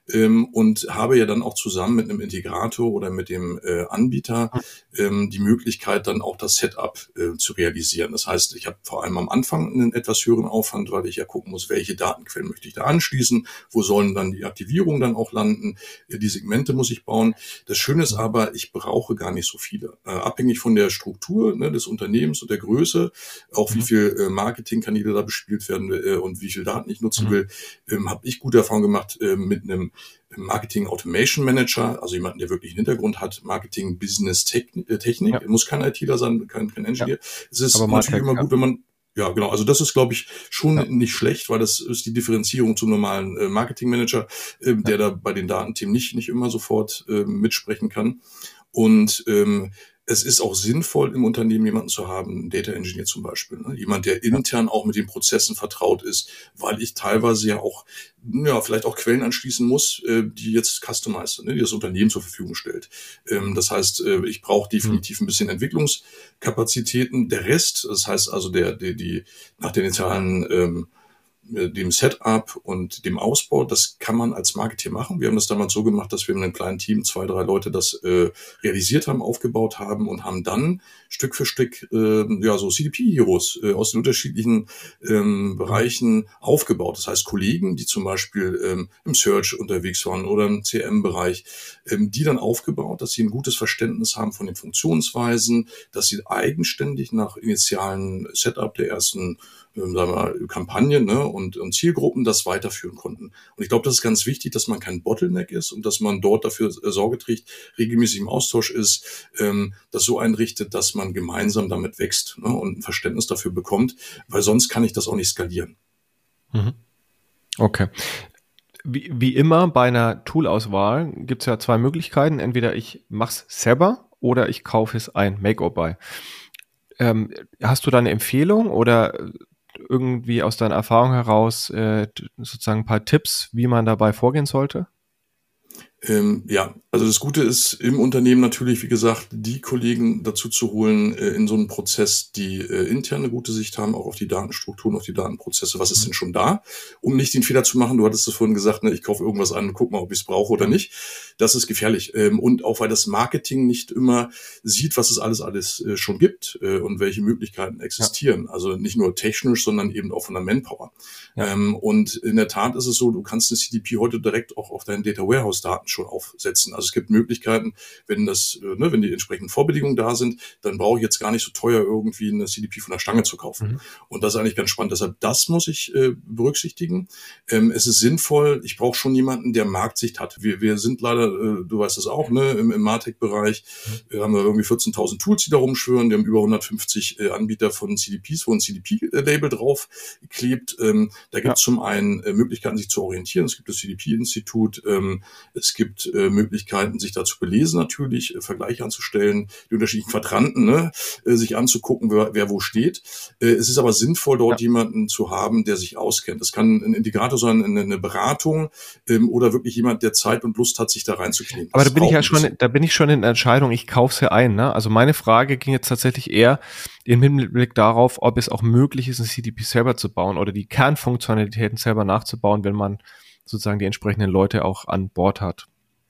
ähm, und habe ja dann auch zusammen mit einem Integrator oder mit dem äh, Anbieter ähm, die Möglichkeit, dann auch das Setup äh, zu realisieren. Das heißt, ich habe vor allem am Anfang einen etwas höheren Aufwand, weil ich ja gucken muss, welche Datenquellen möchte ich da anschließen, wo sollen dann die Aktivierungen dann auch landen, äh, die Segmente muss ich bauen. Das Schöne ist aber, ich brauche gar nicht so viele. Äh, abhängig von der Struktur, ne, des Unternehmens und der Größe, auch wie viel äh, Marketingkanäle da bespielt werden äh, und wie viel Daten ich nutzen will, ähm, habe ich gute Erfahrungen gemacht äh, mit einem Marketing Automation Manager, also jemanden, der wirklich einen Hintergrund hat, Marketing Business Technik, äh, Technik. Ja. Muss kein ITler sein, kein, kein Engineer. Ja. Es ist aber natürlich Martech, immer gut, ja. wenn man Ja, genau. Also das ist, glaube ich, schon ja. nicht schlecht, weil das ist die Differenzierung zum normalen äh, Marketingmanager, äh, der ja. da bei den Datenthemen nicht nicht immer sofort äh, mitsprechen kann. Und ähm, es ist auch sinnvoll, im Unternehmen jemanden zu haben, einen Data Engineer zum Beispiel, ne? Jemand, der intern auch mit den Prozessen vertraut ist, weil ich teilweise ja auch, ja, vielleicht auch Quellen anschließen muss, äh, die jetzt customized sind, ne? Die das Unternehmen zur Verfügung stellt. Ähm, das heißt, äh, ich brauche definitiv ein bisschen Entwicklungskapazitäten. Der Rest, das heißt also der, die, die nach den initialen ähm, dem Setup und dem Ausbau, das kann man als Marketeer machen. Wir haben das damals so gemacht, dass wir mit einem kleinen Team, zwei, drei Leute das äh, realisiert haben, aufgebaut haben und haben dann Stück für Stück äh, ja so C D P-Heroes äh, aus den unterschiedlichen ähm, Bereichen aufgebaut. Das heißt Kollegen, die zum Beispiel ähm, im Search unterwegs waren oder im C R M-Bereich, ähm, die dann aufgebaut, dass sie ein gutes Verständnis haben von den Funktionsweisen, dass sie eigenständig nach initialen Setup der ersten sagen wir mal, Kampagnen, ne, und, und Zielgruppen das weiterführen konnten. Und ich glaube, das ist ganz wichtig, dass man kein Bottleneck ist und dass man dort dafür Sorge trägt, regelmäßig im Austausch ist, ähm, das so einrichtet, dass man gemeinsam damit wächst, ne, und ein Verständnis dafür bekommt, weil sonst kann ich das auch nicht skalieren. Okay. Wie, wie immer bei einer Toolauswahl gibt es ja zwei Möglichkeiten. Entweder ich mache es selber oder ich kaufe es ein, Make or Buy. Ähm, hast du da eine Empfehlung oder irgendwie aus deiner Erfahrung heraus äh, sozusagen ein paar Tipps, wie man dabei vorgehen sollte? Ähm, ja, also das Gute ist im Unternehmen natürlich, wie gesagt, die Kollegen dazu zu holen äh, in so einem Prozess, die äh, intern eine gute Sicht haben, auch auf die Datenstrukturen, auf die Datenprozesse. Was ist denn schon da? Um nicht den Fehler zu machen, du hattest es vorhin gesagt, ne, ich kaufe irgendwas an und guck mal, ob ich es brauche oder nicht. Das ist gefährlich. Ähm, und auch weil das Marketing nicht immer sieht, was es alles alles äh, schon gibt äh, und welche Möglichkeiten existieren. Ja. Also nicht nur technisch, sondern eben auch von der Manpower. Ja. Ähm, und in der Tat ist es so, du kannst eine C D P heute direkt auch auf deinen Data Warehouse Daten schon aufsetzen. Also es gibt Möglichkeiten, wenn das, ne, wenn die entsprechenden Vorbedingungen da sind, dann brauche ich jetzt gar nicht so teuer irgendwie eine C D P von der Stange zu kaufen. Mhm. Und das ist eigentlich ganz spannend. Deshalb, das muss ich äh, berücksichtigen. Ähm, es ist sinnvoll, ich brauche schon jemanden, der Marktsicht hat. Wir, wir sind leider, äh, du weißt das auch, ne, im, im Martech-Bereich äh, haben wir irgendwie vierzehntausend Tools, die da rumschwören. Wir haben über hundertfünfzig äh, Anbieter von C D Ps, wo ein C D P-Label drauf klebt. Ähm, da gibt es ja. zum einen äh, Möglichkeiten, sich zu orientieren. Es gibt das C D P-Institut. Ähm, es gibt äh, Möglichkeiten, sich da zu belesen natürlich, äh, Vergleiche anzustellen, die unterschiedlichen Quadranten, ne, äh, sich anzugucken, wer, wer wo steht. Äh, es ist aber sinnvoll, dort ja. jemanden zu haben, der sich auskennt. Das kann ein Integrator sein, eine, eine Beratung ähm, oder wirklich jemand, der Zeit und Lust hat, sich da reinzuknien. Aber da bin ich ja schon, da bin ich schon in der Entscheidung, ich kaufe es ja ein. Ne? Also meine Frage ging jetzt tatsächlich eher im Hinblick darauf, ob es auch möglich ist, ein C D P selber zu bauen oder die Kernfunktionalitäten selber nachzubauen, wenn man sozusagen die entsprechenden Leute auch an Bord hat.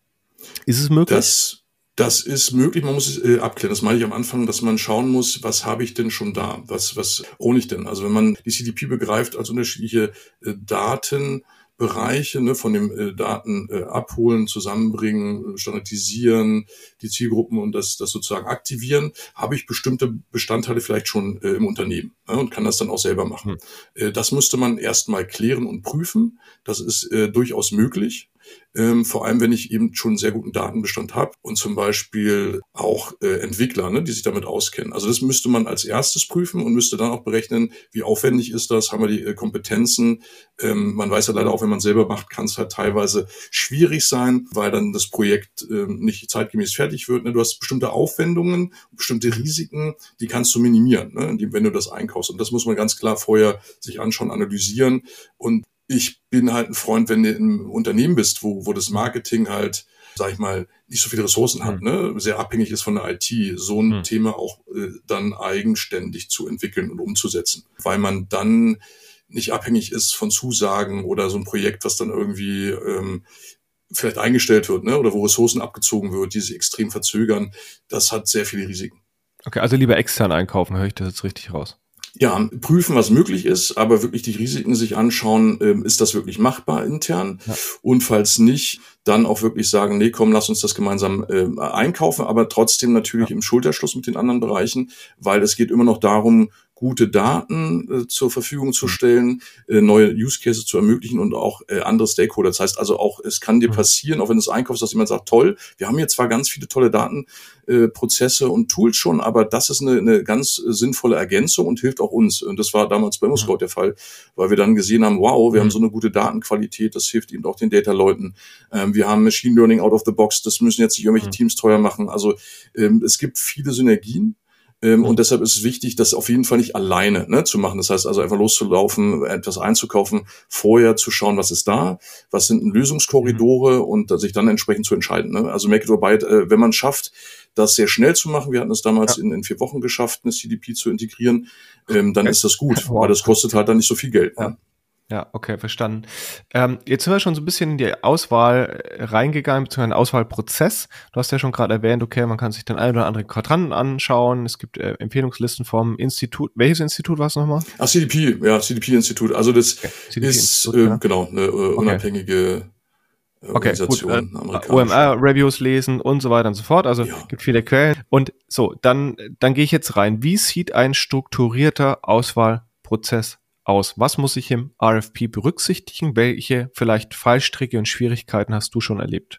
Ist es möglich? Das, das ist möglich, man muss es äh, abklären. Das meine ich am Anfang, dass man schauen muss, was habe ich denn schon da? Was, was ohne ich denn? Also wenn man die C D P begreift als unterschiedliche äh, Datenbereiche, ne, von dem äh, Daten äh, abholen, zusammenbringen, standardisieren, die Zielgruppen und das, das sozusagen aktivieren, habe ich bestimmte Bestandteile vielleicht schon äh, im Unternehmen, ne, und kann das dann auch selber machen. Hm. Äh, das müsste man erstmal klären und prüfen. Das ist äh, durchaus möglich. Ähm, vor allem, wenn ich eben schon einen sehr guten Datenbestand habe und zum Beispiel auch äh, Entwickler, ne, die sich damit auskennen. Also das müsste man als erstes prüfen und müsste dann auch berechnen, wie aufwendig ist das, haben wir die äh, Kompetenzen. Ähm, man weiß ja leider auch, wenn man selber macht, kann es halt teilweise schwierig sein, weil dann das Projekt äh, nicht zeitgemäß fertig wird. Ne? Du hast bestimmte Aufwendungen, bestimmte Risiken, die kannst du minimieren, ne, wenn du das einkaufst. Und das muss man ganz klar vorher sich anschauen, analysieren. Und ich bin halt ein Freund, wenn du im Unternehmen bist, wo, wo das Marketing halt, sag ich mal, nicht so viele Ressourcen hat, ne, sehr abhängig ist von der I T, so ein mhm. Thema auch äh, dann eigenständig zu entwickeln und umzusetzen. Weil man dann nicht abhängig ist von Zusagen oder so ein Projekt, was dann irgendwie ähm, vielleicht eingestellt wird, ne, oder wo Ressourcen abgezogen wird, die sich extrem verzögern. Das hat sehr viele Risiken. Okay, also lieber extern einkaufen, höre ich das jetzt richtig raus? Ja, prüfen, was möglich ist, aber wirklich die Risiken sich anschauen, ähm, ist das wirklich machbar intern? Ja. Und falls nicht, dann auch wirklich sagen, nee, komm, lass uns das gemeinsam äh, einkaufen, aber trotzdem natürlich ja. im Schulterschluss mit den anderen Bereichen, weil es geht immer noch darum, gute Daten äh, zur Verfügung zu stellen, äh, neue Use Cases zu ermöglichen und auch äh, andere Stakeholder. Das heißt also auch, es kann dir passieren, auch wenn du es einkaufst, dass jemand sagt, toll, wir haben hier zwar ganz viele tolle Datenprozesse äh, und Tools schon, aber das ist eine, eine ganz sinnvolle Ergänzung und hilft auch uns. Und das war damals bei ImmoScout der Fall, weil wir dann gesehen haben, wow, wir mhm. haben so eine gute Datenqualität, das hilft eben auch den Data-Leuten. Ähm, wir haben Machine Learning out of the box, das müssen jetzt nicht irgendwelche mhm. Teams teuer machen. Also ähm, es gibt viele Synergien. Ähm, mhm. Und deshalb ist es wichtig, das auf jeden Fall nicht alleine ne, zu machen. Das heißt also einfach loszulaufen, etwas einzukaufen, vorher zu schauen, was ist da, was sind Lösungskorridore mhm. und sich dann entsprechend zu entscheiden. Ne? Also make it or buy it, äh, wenn man schafft, das sehr schnell zu machen, wir hatten es damals ja. in, in vier Wochen geschafft, eine C D P zu integrieren, ähm, dann okay. ist das gut, wow. weil das kostet halt dann nicht so viel Geld. Ja. Ne? Ja, okay, verstanden. Ähm, jetzt sind wir schon so ein bisschen in die Auswahl reingegangen, beziehungsweise den Auswahlprozess. Du hast ja schon gerade erwähnt, okay, man kann sich den einen oder anderen Quadranten anschauen. Es gibt äh, Empfehlungslisten vom Institut. Welches Institut war es nochmal? Ach, C D P, ja, C D P-Institut. Also das okay, ist, äh, ja. genau, eine äh, unabhängige äh, Organisation. Okay, gut, äh, O M R-Reviews lesen und so weiter und so fort. Also ja. gibt viele Quellen. Und so, dann, dann gehe ich jetzt rein. Wie sieht ein strukturierter Auswahlprozess aus? Was muss ich im R F P berücksichtigen? Welche vielleicht Fallstricke und Schwierigkeiten hast du schon erlebt?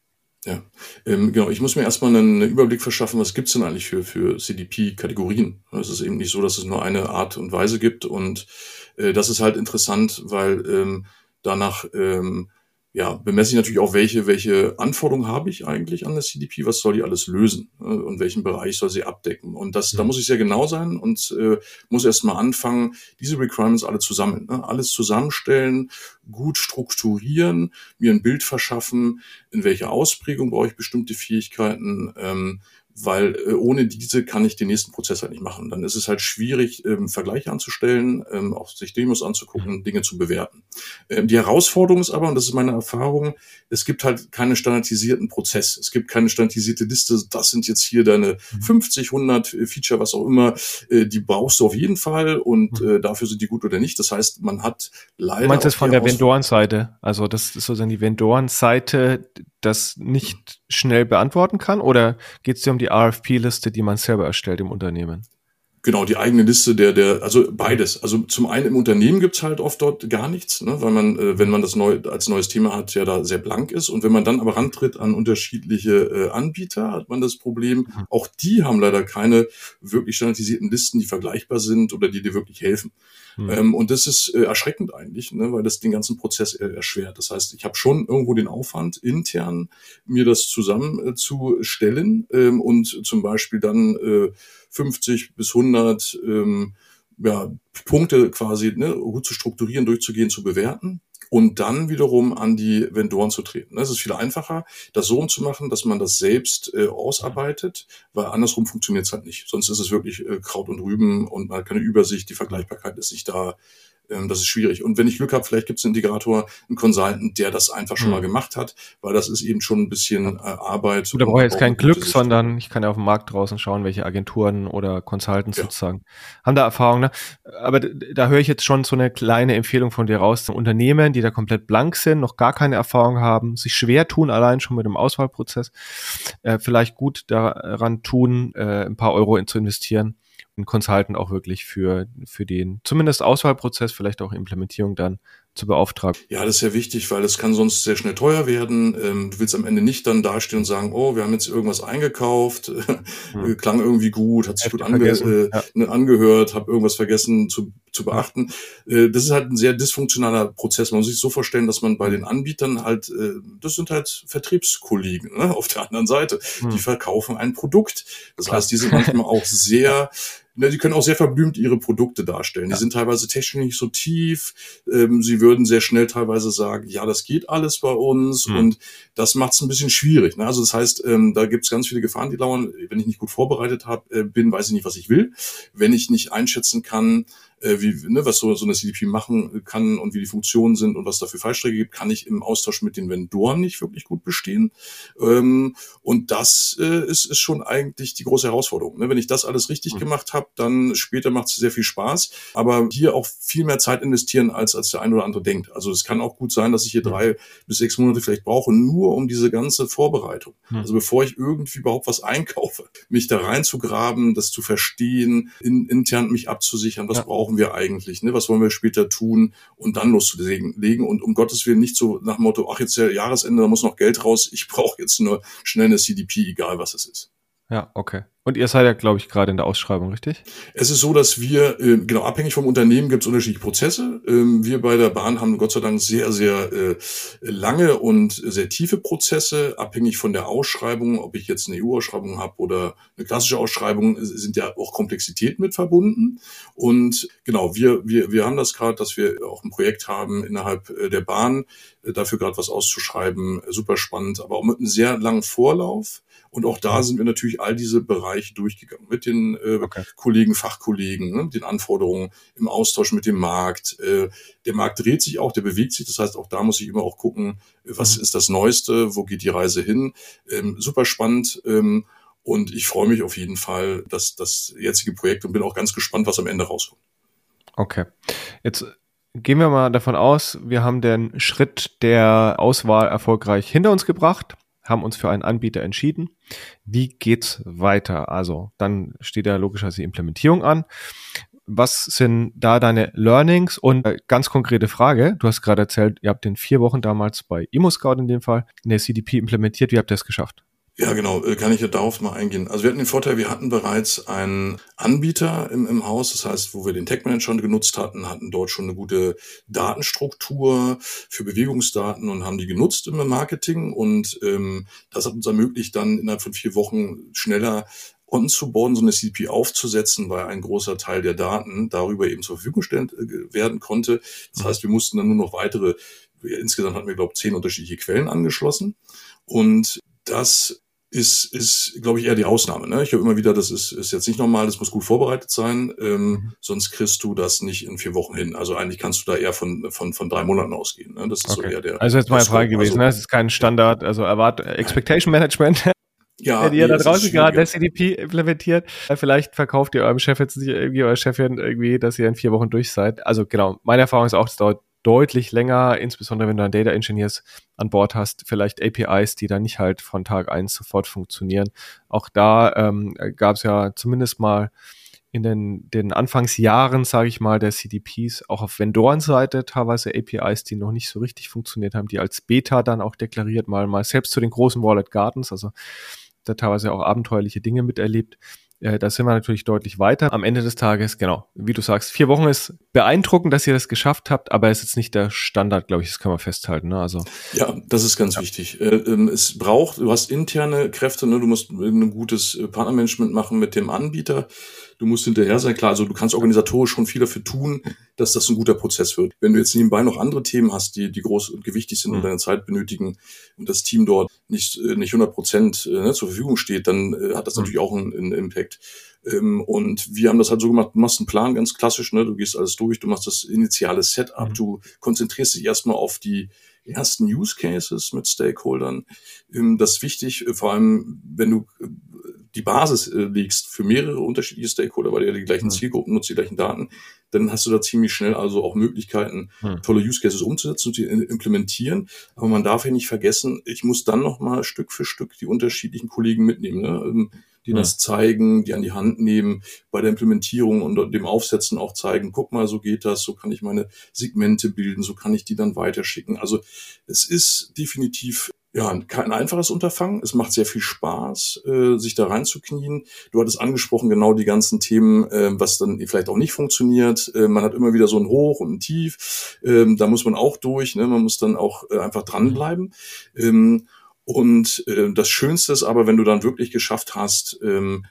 Ja, ähm, genau. Ich muss mir erstmal einen Überblick verschaffen, was gibt's denn eigentlich für, für C D P-Kategorien? Es ist eben nicht so, dass es nur eine Art und Weise gibt und äh, das ist halt interessant, weil ähm, danach ähm, ja, bemesse ich natürlich auch, welche, welche Anforderungen habe ich eigentlich an das C D P, was soll die alles lösen und welchen Bereich soll sie abdecken. Und das, mhm. da muss ich sehr genau sein und äh, muss erst mal anfangen, diese Requirements alle zu sammeln, ne? Alles zusammenstellen, gut strukturieren, mir ein Bild verschaffen, in welcher Ausprägung brauche ich bestimmte Fähigkeiten, ähm, weil äh, ohne diese kann ich den nächsten Prozess halt nicht machen. Dann ist es halt schwierig, ähm, Vergleiche anzustellen, ähm, auch sich Demos anzugucken, Dinge zu bewerten. Ähm, die Herausforderung ist aber, und das ist meine Erfahrung, es gibt halt keinen standardisierten Prozess. Es gibt keine standardisierte Liste, das sind jetzt hier deine fünfzig, hundert Feature, was auch immer, äh, die brauchst du auf jeden Fall und äh, dafür sind die gut oder nicht. Das heißt, man hat leider... Du meinst das von der Vendorenseite? Also das ist sozusagen die Vendorenseite, das nicht schnell beantworten kann? Oder geht es dir um die R F P-Liste, die man selber erstellt im Unternehmen? Genau, die eigene Liste der, der, also beides. Also zum einen im Unternehmen gibt's halt oft dort gar nichts, ne, weil man, äh, wenn man das neu als neues Thema hat, ja da sehr blank ist. Und wenn man dann aber rantritt an unterschiedliche äh, Anbieter, hat man das Problem, auch die haben leider keine wirklich standardisierten Listen, die vergleichbar sind oder die dir wirklich helfen. Mhm. Ähm, und das ist äh, erschreckend eigentlich, ne, weil das den ganzen Prozess äh, erschwert. Das heißt, ich habe schon irgendwo den Aufwand, intern mir das zusammenzustellen äh, ähm, und zum Beispiel dann äh, fünfzig bis hundert ähm, ja, Punkte quasi ne, gut zu strukturieren, durchzugehen, zu bewerten und dann wiederum an die Vendoren zu treten. Es ist viel einfacher, das so zu machen, dass man das selbst äh, ausarbeitet, weil andersrum funktioniert es halt nicht. Sonst ist es wirklich äh, Kraut und Rüben und man hat keine Übersicht, die Vergleichbarkeit ist nicht da. Das ist schwierig. Und wenn ich Glück habe, vielleicht gibt es einen Integrator, einen Consultant, der das einfach schon hm. mal gemacht hat, weil das ist eben schon ein bisschen äh, Arbeit. Gut, da brauche ich jetzt kein Glück, sondern ich kann ja auf dem Markt draußen schauen, welche Agenturen oder Consultants ja. sozusagen haben da Erfahrung. Ne? Aber d- da höre ich jetzt schon so eine kleine Empfehlung von dir raus. Unternehmen, die da komplett blank sind, noch gar keine Erfahrung haben, sich schwer tun, allein schon mit dem Auswahlprozess, äh, vielleicht gut daran tun, äh, ein paar Euro in, zu investieren. Ein Consultant auch wirklich für, für den zumindest Auswahlprozess, vielleicht auch Implementierung dann zu beauftragen. Ja, das ist sehr wichtig, weil das kann sonst sehr schnell teuer werden. Ähm, du willst am Ende nicht dann dastehen und sagen, oh, wir haben jetzt irgendwas eingekauft, hm. klang irgendwie gut, hat sich gut ange- äh, ja. angehört, habe irgendwas vergessen zu, zu beachten. Ja. Äh, das ist halt ein sehr dysfunktionaler Prozess. Man muss sich so vorstellen, dass man bei den Anbietern halt, äh, das sind halt Vertriebskollegen ne, auf der anderen Seite. Hm. Die verkaufen ein Produkt. Das Klar. heißt, die sind manchmal auch sehr... Ne, die können auch sehr verblümt ihre Produkte darstellen. Ja. Die sind teilweise technisch nicht so tief. Ähm, sie würden sehr schnell teilweise sagen, ja, das geht alles bei uns. Mhm. Und das macht es ein bisschen schwierig. Ne? Also das heißt, ähm, da gibt es ganz viele Gefahren, die lauern. Wenn ich nicht gut vorbereitet hab, äh, bin, weiß ich nicht, was ich will. Wenn ich nicht einschätzen kann, äh, wie, ne, was so, so eine C D P machen kann und wie die Funktionen sind und was da für Fallstricke gibt, kann ich im Austausch mit den Vendoren nicht wirklich gut bestehen. Ähm, und das äh, ist, ist schon eigentlich die große Herausforderung. Ne? Wenn ich das alles richtig mhm. gemacht habe, dann später macht es sehr viel Spaß. Aber hier auch viel mehr Zeit investieren, als, als der ein oder andere denkt. Also es kann auch gut sein, dass ich hier mhm. drei bis sechs Monate vielleicht brauche, nur um diese ganze Vorbereitung. Mhm. Also bevor ich irgendwie überhaupt was einkaufe, mich da reinzugraben, das zu verstehen, in, intern mich abzusichern, was ja. brauchen wir eigentlich, ne? Was wollen wir später tun und dann loszulegen. Und um Gottes Willen nicht so nach dem Motto, ach jetzt ja Jahresende, da muss noch Geld raus, ich brauche jetzt nur schnell eine C D P, egal was es ist. Ja, okay. Und ihr seid ja, glaube ich, gerade in der Ausschreibung, richtig? Es ist so, dass wir, äh, genau, abhängig vom Unternehmen gibt es unterschiedliche Prozesse. Ähm, wir bei der Bahn haben Gott sei Dank sehr, sehr äh, lange und sehr tiefe Prozesse. Abhängig von der Ausschreibung, ob ich jetzt eine E U-Ausschreibung habe oder eine klassische Ausschreibung, sind ja auch Komplexitäten mit verbunden. Und genau, wir, wir, wir haben das gerade, dass wir auch ein Projekt haben innerhalb der Bahn, äh, dafür gerade was auszuschreiben. Super spannend, aber auch mit einem sehr langen Vorlauf. Und auch da sind wir natürlich all diese Bereiche durchgegangen mit den äh, okay. Kollegen, Fachkollegen, ne, mit den Anforderungen im Austausch mit dem Markt. Äh, der Markt dreht sich auch, der bewegt sich. Das heißt, auch da muss ich immer auch gucken, was mhm. ist das Neueste, wo geht die Reise hin. Ähm, super spannend. Ähm, und ich freue mich auf jeden Fall, dass das jetzige Projekt und bin auch ganz gespannt, was am Ende rauskommt. Okay. Jetzt gehen wir mal davon aus, wir haben den Schritt der Auswahl erfolgreich hinter uns gebracht, haben uns für einen Anbieter entschieden. Wie geht's weiter? Also dann steht ja logischerweise die Implementierung an. Was sind da deine Learnings? Und äh, ganz konkrete Frage, du hast gerade erzählt, ihr habt in vier Wochen damals bei ImmoScout in dem Fall eine C D P implementiert. Wie habt ihr das geschafft? Ja, genau, kann ich ja darauf mal eingehen. Also wir hatten den Vorteil, wir hatten bereits einen Anbieter im, im Haus, das heißt, wo wir den Tech Manager genutzt hatten, hatten dort schon eine gute Datenstruktur für Bewegungsdaten und haben die genutzt im Marketing und ähm, das hat uns ermöglicht, dann innerhalb von vier Wochen schneller onzuboarden, so eine C D P aufzusetzen, weil ein großer Teil der Daten darüber eben zur Verfügung stellen werden konnte. Das heißt, wir mussten dann nur noch weitere, insgesamt hatten wir, glaube ich, zehn unterschiedliche Quellen angeschlossen und das ist, ist, glaube ich, eher die Ausnahme. Ne? Ich höre immer wieder, das ist, ist jetzt nicht normal, das muss gut vorbereitet sein, ähm, mhm. sonst kriegst du das nicht in vier Wochen hin. Also eigentlich kannst du da eher von, von, von drei Monaten ausgehen. Ne? Das ist okay. so eher der. Also jetzt mal eine Frage gewesen, also, ne? Das ist kein Standard, also erwart Expectation Management. Ja, die ihr da draußen gerade der C D P implementiert. Vielleicht verkauft ihr eurem Chef jetzt nicht irgendwie, euer Chefin irgendwie, dass ihr in vier Wochen durch seid. Also genau, meine Erfahrung ist auch, es dauert deutlich länger, insbesondere wenn du dann Data Engineers an Bord hast, vielleicht A P Is, die dann nicht halt von Tag eins sofort funktionieren. Auch da ähm, gab es ja zumindest mal in den, den Anfangsjahren, sage ich mal, der C D Ps, auch auf Vendorenseite teilweise A P Is, die noch nicht so richtig funktioniert haben, die als Beta dann auch deklariert, mal, mal selbst zu den großen Wallet Gardens, also da teilweise auch abenteuerliche Dinge miterlebt. Äh, da sind wir natürlich deutlich weiter. Am Ende des Tages, genau, wie du sagst, vier Wochen ist beeindruckend, dass ihr das geschafft habt, aber es ist jetzt nicht der Standard, glaube ich, das können wir festhalten. Ne? Also, ja, das ist ganz ja. wichtig. Äh, es braucht, du hast interne Kräfte, ne? Du musst ein gutes Partnermanagement machen mit dem Anbieter. Du musst hinterher sein, klar, also du kannst organisatorisch schon viel dafür tun, dass das ein guter Prozess wird. Wenn du jetzt nebenbei noch andere Themen hast, die, die groß und gewichtig sind mhm. und deine Zeit benötigen und das Team dort nicht, nicht hundert Prozent ne, zur Verfügung steht, dann äh, hat das mhm. natürlich auch einen, einen Impact. Ähm, und wir haben das halt so gemacht, du machst einen Plan, ganz klassisch, ne, du gehst alles durch, du machst das initiale Setup, mhm. du konzentrierst dich erstmal auf die ersten Use Cases mit Stakeholdern. Ähm, das ist wichtig, vor allem, wenn du die Basis äh, legst für mehrere unterschiedliche Stakeholder, weil du ja die gleichen mhm. Zielgruppen nutzt, die gleichen Daten, dann hast du da ziemlich schnell also auch Möglichkeiten, mhm. tolle Use Cases umzusetzen und die implementieren. Aber man darf ja nicht vergessen, ich muss dann nochmal Stück für Stück die unterschiedlichen Kollegen mitnehmen, ne? die mhm. das zeigen, die an die Hand nehmen, bei der Implementierung und dem Aufsetzen auch zeigen, guck mal, so geht das, so kann ich meine Segmente bilden, so kann ich die dann weiterschicken. Also es ist definitiv ja, kein einfaches Unterfangen. Es macht sehr viel Spaß, äh, sich da reinzuknien. Du hattest angesprochen, genau die ganzen Themen, äh, was dann vielleicht auch nicht funktioniert. Äh, man hat immer wieder so ein Hoch und ein Tief. Ähm, da muss man auch durch. Ne? Man muss dann auch äh, einfach dranbleiben. Ähm, und äh, das Schönste ist aber, wenn du dann wirklich geschafft hast, ähm,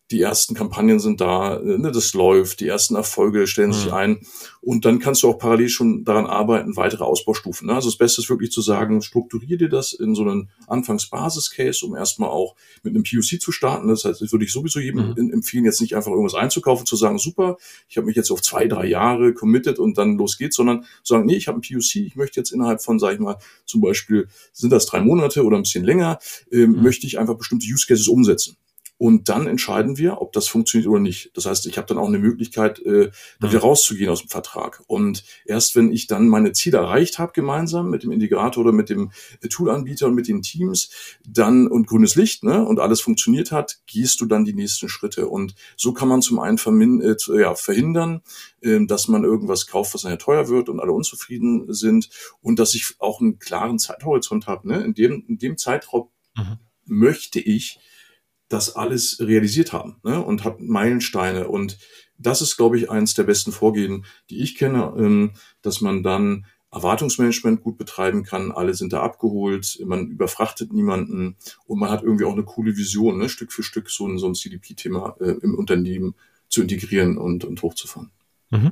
die ersten Kampagnen sind da, ne, das läuft, die ersten Erfolge stellen sich mhm. ein und dann kannst du auch parallel schon daran arbeiten, weitere Ausbaustufen. Ne? Also das Beste ist wirklich zu sagen, strukturier dir das in so einen Anfangsbasis-Case, um erstmal auch mit einem P O C zu starten. Das heißt, das würde ich sowieso jedem mhm. empfehlen, jetzt nicht einfach irgendwas einzukaufen, zu sagen, super, ich habe mich jetzt auf zwei, drei Jahre committed und dann los geht's, sondern sagen, nee, ich habe ein P O C, ich möchte jetzt innerhalb von, sag ich mal, zum Beispiel, sind das drei Monate oder ein bisschen länger, äh, mhm. möchte ich einfach bestimmte Use Cases umsetzen. Und dann entscheiden wir, ob das funktioniert oder nicht. Das heißt, ich habe dann auch eine Möglichkeit, äh, da wieder rauszugehen aus dem Vertrag. Und erst wenn ich dann meine Ziele erreicht habe, gemeinsam mit dem Integrator oder mit dem Toolanbieter und mit den Teams, dann und grünes Licht, ne, und alles funktioniert hat, gehst du dann die nächsten Schritte. Und so kann man zum einen vermin- äh, ja, verhindern, äh, dass man irgendwas kauft, was nachher teuer wird und alle unzufrieden sind. Und dass ich auch einen klaren Zeithorizont habe. Ne? In dem, in dem Zeitraum mhm. möchte ich das alles realisiert haben, ne? Und hat Meilensteine. Und das ist, glaube ich, eines der besten Vorgehen, die ich kenne, ähm, dass man dann Erwartungsmanagement gut betreiben kann. Alle sind da abgeholt, man überfrachtet niemanden und man hat irgendwie auch eine coole Vision, ne? Stück für Stück so ein, so ein C D P-Thema äh, im Unternehmen zu integrieren und, und hochzufahren. Mhm.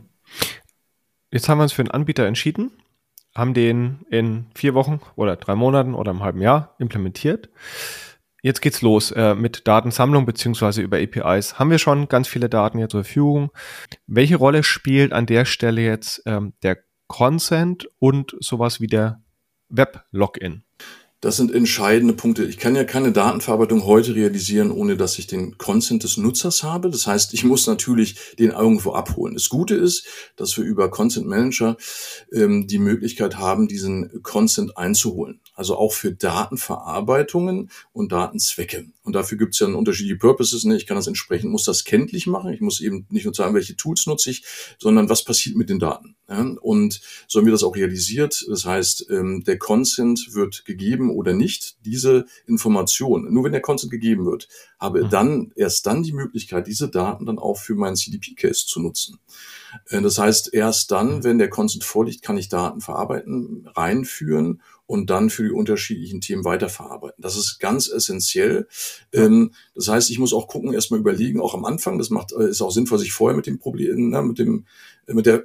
Jetzt haben wir uns für einen Anbieter entschieden, haben den in vier Wochen oder drei Monaten oder einem halben Jahr implementiert. Jetzt geht's los äh, mit Datensammlung beziehungsweise über A P Is. Haben wir schon ganz viele Daten jetzt zur Verfügung. Welche Rolle spielt an der Stelle jetzt ähm, der Consent und sowas wie der Web-Login? Das sind entscheidende Punkte. Ich kann ja keine Datenverarbeitung heute realisieren, ohne dass ich den Consent des Nutzers habe. Das heißt, ich muss natürlich den irgendwo abholen. Das Gute ist, dass wir über Consent Manager ähm, die Möglichkeit haben, diesen Consent einzuholen. Also auch für Datenverarbeitungen und Datenzwecke. Und dafür gibt es ja unterschiedliche Purposes. Ne? Ich kann das entsprechend, muss das kenntlich machen. Ich muss eben nicht nur sagen, welche Tools nutze ich, sondern was passiert mit den Daten. Ja? Und so haben wir das auch realisiert. Das heißt, ähm, der Consent wird gegeben oder nicht, diese Information, nur wenn der Consent gegeben wird, habe mhm. dann erst dann die Möglichkeit, diese Daten dann auch für meinen C D P-Case zu nutzen. Das heißt, erst dann, wenn der Consent vorliegt, kann ich Daten verarbeiten, reinführen und dann für die unterschiedlichen Themen weiterverarbeiten. Das ist ganz essentiell. Ja. Das heißt, ich muss auch gucken, erstmal überlegen, auch am Anfang, das macht, ist auch sinnvoll, sich vorher mit dem Problem, ne, mit dem, mit der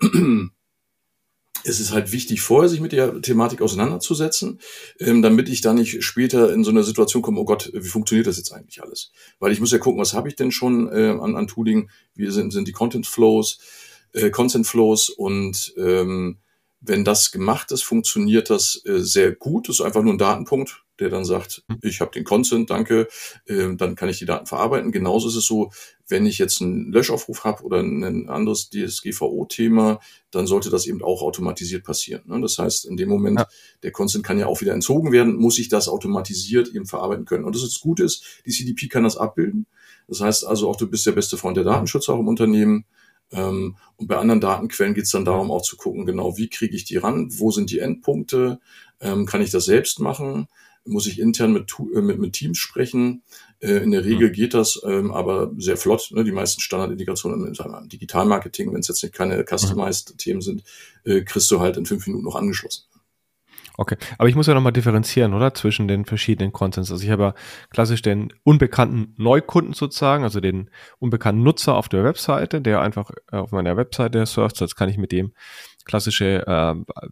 es ist halt wichtig, vorher sich mit der Thematik auseinanderzusetzen, ähm, damit ich dann nicht später in so eine Situation komme, oh Gott, wie funktioniert das jetzt eigentlich alles? Weil ich muss ja gucken, was habe ich denn schon äh, an, an Tooling, wie sind, sind die Content Flows, äh, Consent Flows und ähm, wenn das gemacht ist, funktioniert das äh, sehr gut. Das ist einfach nur ein Datenpunkt, der dann sagt, ich habe den Consent, danke, äh, dann kann ich die Daten verarbeiten. Genauso ist es so, wenn ich jetzt einen Löschaufruf habe oder ein anderes D S G V O-Thema, dann sollte das eben auch automatisiert passieren. Ne? Das heißt, in dem Moment, ja. der Consent kann ja auch wieder entzogen werden, muss ich das automatisiert eben verarbeiten können. Und das, das Gute ist, die C D P kann das abbilden. Das heißt also auch, du bist der beste Freund der Datenschützer auch im Unternehmen. Ähm, und bei anderen Datenquellen geht es dann darum, auch zu gucken, genau, wie kriege ich die ran, wo sind die Endpunkte, ähm, kann ich das selbst machen, muss ich intern mit, äh, mit, mit Teams sprechen. Äh, in der Regel geht das, ähm, aber sehr flott. Ne? Die meisten Standardintegrationen im Digitalmarketing, wenn es jetzt nicht keine Customized-Themen sind, äh, kriegst du halt in fünf Minuten noch angeschlossen. Okay, aber ich muss ja nochmal differenzieren, oder? Zwischen den verschiedenen Contents. Also ich habe ja klassisch den unbekannten Neukunden sozusagen, also den unbekannten Nutzer auf der Webseite, der einfach auf meiner Webseite surft. Jetzt kann ich mit dem klassische äh,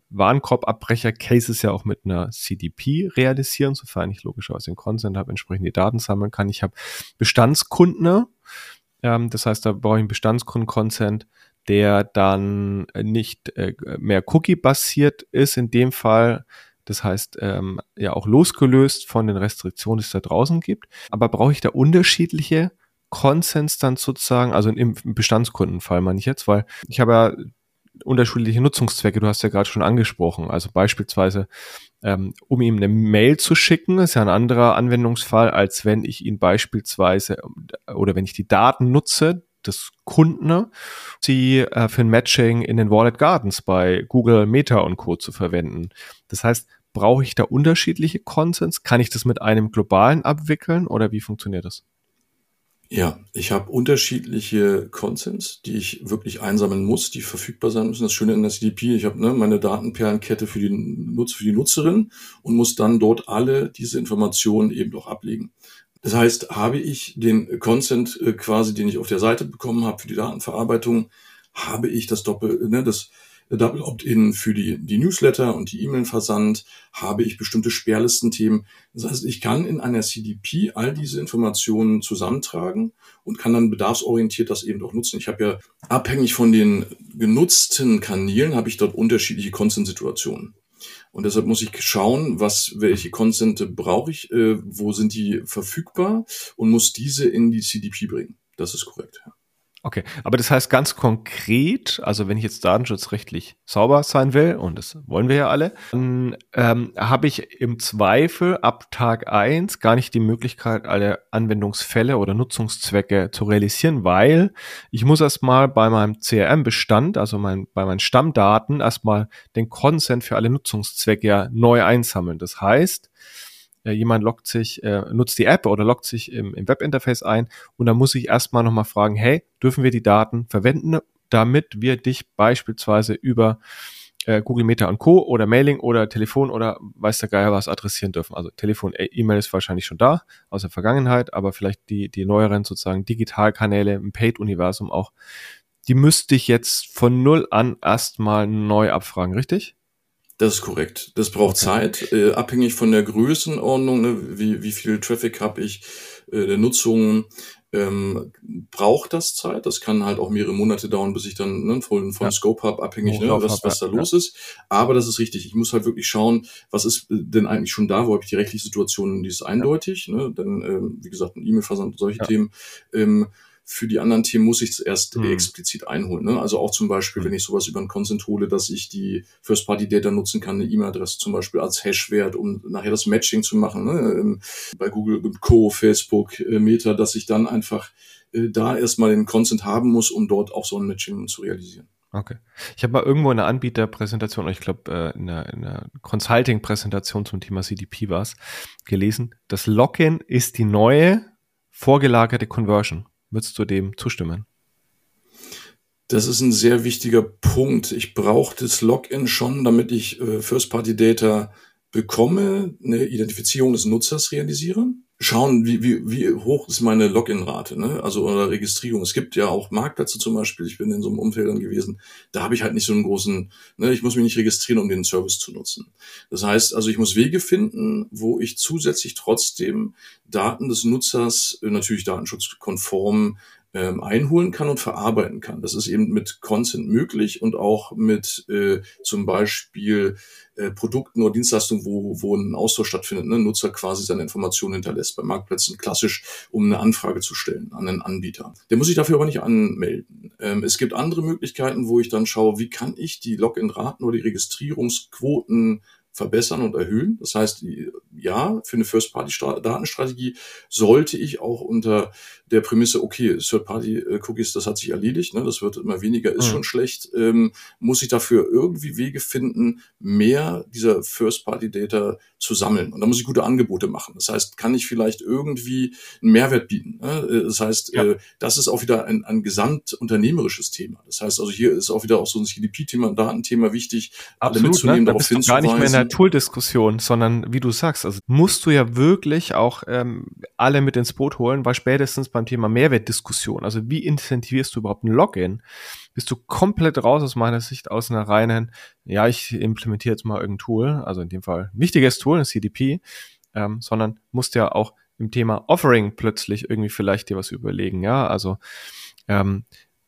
Warenkorbabbrecher-Cases ja auch mit einer C D P realisieren, sofern ich logischerweise den Consent habe, entsprechend die Daten sammeln kann. Ich habe Bestandskunden, ähm, das heißt, da brauche ich einen Bestandskunden-Consent, der dann nicht äh, mehr Cookie-basiert ist in dem Fall. Das heißt, ähm, ja auch losgelöst von den Restriktionen, die es da draußen gibt. Aber brauche ich da unterschiedliche Consents dann sozusagen, also im Bestandskundenfall meine ich jetzt, weil ich habe ja unterschiedliche Nutzungszwecke, du hast ja gerade schon angesprochen. Also beispielsweise, ähm, um ihm eine Mail zu schicken, ist ja ein anderer Anwendungsfall, als wenn ich ihn beispielsweise oder wenn ich die Daten nutze, des Kunden, sie äh, für ein Matching in den Wallet Gardens bei Google, Meta und Co. zu verwenden. Das heißt, brauche ich da unterschiedliche Consents? Kann ich das mit einem globalen abwickeln oder wie funktioniert das? Ja, ich habe unterschiedliche Consents, die ich wirklich einsammeln muss, die verfügbar sein müssen. Das Schöne in der C D P, ich habe ne, meine Datenperlenkette für die, Nutz, für die Nutzerin und muss dann dort alle diese Informationen eben auch ablegen. Das heißt, habe ich den Consent äh, quasi, den ich auf der Seite bekommen habe für die Datenverarbeitung, habe ich das Doppel, ne, das Double Opt-in für die, die Newsletter und die E-Mail-Versand, habe ich bestimmte Sperrlistenthemen. Das heißt, ich kann in einer C D P all diese Informationen zusammentragen und kann dann bedarfsorientiert das eben auch nutzen. Ich habe ja abhängig von den genutzten Kanälen, habe ich dort unterschiedliche Consent-Situationen. Und deshalb muss ich schauen, was, welche Consente brauche ich, äh, wo sind die verfügbar und muss diese in die C D P bringen. Das ist korrekt, ja. Okay, aber das heißt ganz konkret, also wenn ich jetzt datenschutzrechtlich sauber sein will, und das wollen wir ja alle, dann ähm, habe ich im Zweifel ab Tag eins gar nicht die Möglichkeit, alle Anwendungsfälle oder Nutzungszwecke zu realisieren, weil ich muss erstmal bei meinem C R M-Bestand, also mein, bei meinen Stammdaten, erstmal den Consent für alle Nutzungszwecke ja neu einsammeln. Das heißt, jemand loggt sich, äh, nutzt die App oder loggt sich im, im Webinterface ein und dann muss ich erstmal nochmal fragen, hey, dürfen wir die Daten verwenden, damit wir dich beispielsweise über äh, Google Meta und Co. oder Mailing oder Telefon oder weiß der Geier was adressieren dürfen. Also Telefon, E-Mail ist wahrscheinlich schon da aus der Vergangenheit, aber vielleicht die, die neueren sozusagen Digitalkanäle im Paid-Universum auch, die müsste ich jetzt von null an erstmal neu abfragen, richtig? Das ist korrekt. Das braucht okay. Zeit, äh, abhängig von der Größenordnung, ne, wie, wie viel Traffic habe ich, äh, der Nutzung, ähm, braucht das Zeit. Das kann halt auch mehrere Monate dauern, bis ich dann ne, vollen, vollen ja. Scope habe, abhängig, ne, was, was da ja. los ist. Aber das ist richtig. Ich muss halt wirklich schauen, was ist denn eigentlich schon da, wo habe ich die rechtliche Situation, die ist eindeutig. Ja. Ne, dann, ähm, wie gesagt, ein E-Mail-Versand, solche ja. Themen. Ähm, Für die anderen Themen muss ich es erst hm. explizit einholen. Ne? Also auch zum Beispiel, hm. wenn ich sowas über einen Consent hole, dass ich die First-Party-Data nutzen kann, eine E-Mail-Adresse zum Beispiel als Hash-Wert, um nachher das Matching zu machen. Ne? Bei Google und Co., Facebook, äh, Meta, dass ich dann einfach äh, da erstmal den Consent haben muss, um dort auch so ein Matching zu realisieren. Okay. Ich habe mal irgendwo in einer Anbieterpräsentation, ich glaube äh, in einer, in einer Consulting-Präsentation zum Thema C D P war es, gelesen, das Login ist die neue vorgelagerte Conversion. Würdest du dem zustimmen? Das ist ein sehr wichtiger Punkt. Ich brauche das Login schon, damit ich äh, First-Party-Data bekomme, eine Identifizierung des Nutzers realisiere. Schauen, wie, wie, wie hoch ist meine Login-Rate, ne? Also oder Registrierung. Es gibt ja auch Marktplätze zum Beispiel. Ich bin in so einem Umfeld dann gewesen. Da habe ich halt nicht so einen großen, ne? Ich muss mich nicht registrieren, um den Service zu nutzen. Das heißt, also ich muss Wege finden, wo ich zusätzlich trotzdem Daten des Nutzers äh, natürlich datenschutzkonform ähm, einholen kann und verarbeiten kann. Das ist eben mit Consent möglich und auch mit äh, zum Beispiel äh, Produkten oder Dienstleistungen, wo, wo ein Austausch stattfindet, ne? Nutzer quasi seine Informationen hinterlässt. Bei Marktplätzen klassisch, um eine Anfrage zu stellen an einen Anbieter. Der muss sich dafür aber nicht anmelden. Ähm, es gibt andere Möglichkeiten, wo ich dann schaue, wie kann ich die Login-Raten oder die Registrierungsquoten verbessern und erhöhen. Das heißt, ja, für eine First-Party-Datenstrategie sollte ich auch unter der Prämisse, okay, Third-Party-Cookies, das hat sich erledigt, ne, das wird immer weniger, ist mhm. schon schlecht, ähm, muss ich dafür irgendwie Wege finden, mehr dieser First-Party-Data zu sammeln. Und da muss ich gute Angebote machen. Das heißt, kann ich vielleicht irgendwie einen Mehrwert bieten. Ne? Das heißt, ja. äh, das ist auch wieder ein, ein gesamtunternehmerisches Thema. Das heißt, also hier ist auch wieder auch so ein C D P-Thema, ein Datenthema wichtig, alle mitzunehmen, ne? Darauf hinzuweisen. Gar nicht mehr in der Tool-Diskussion, sondern wie du sagst, also musst du ja wirklich auch ähm, alle mit ins Boot holen, weil spätestens beim Thema Mehrwertdiskussion, also wie incentivierst du überhaupt ein Login, bist du komplett raus aus meiner Sicht aus einer reinen, ja, ich implementiere jetzt mal irgendein Tool, also in dem Fall ein wichtiges Tool, ein C D P, ähm, sondern musst ja auch im Thema Offering plötzlich irgendwie vielleicht dir was überlegen, ja, also ähm,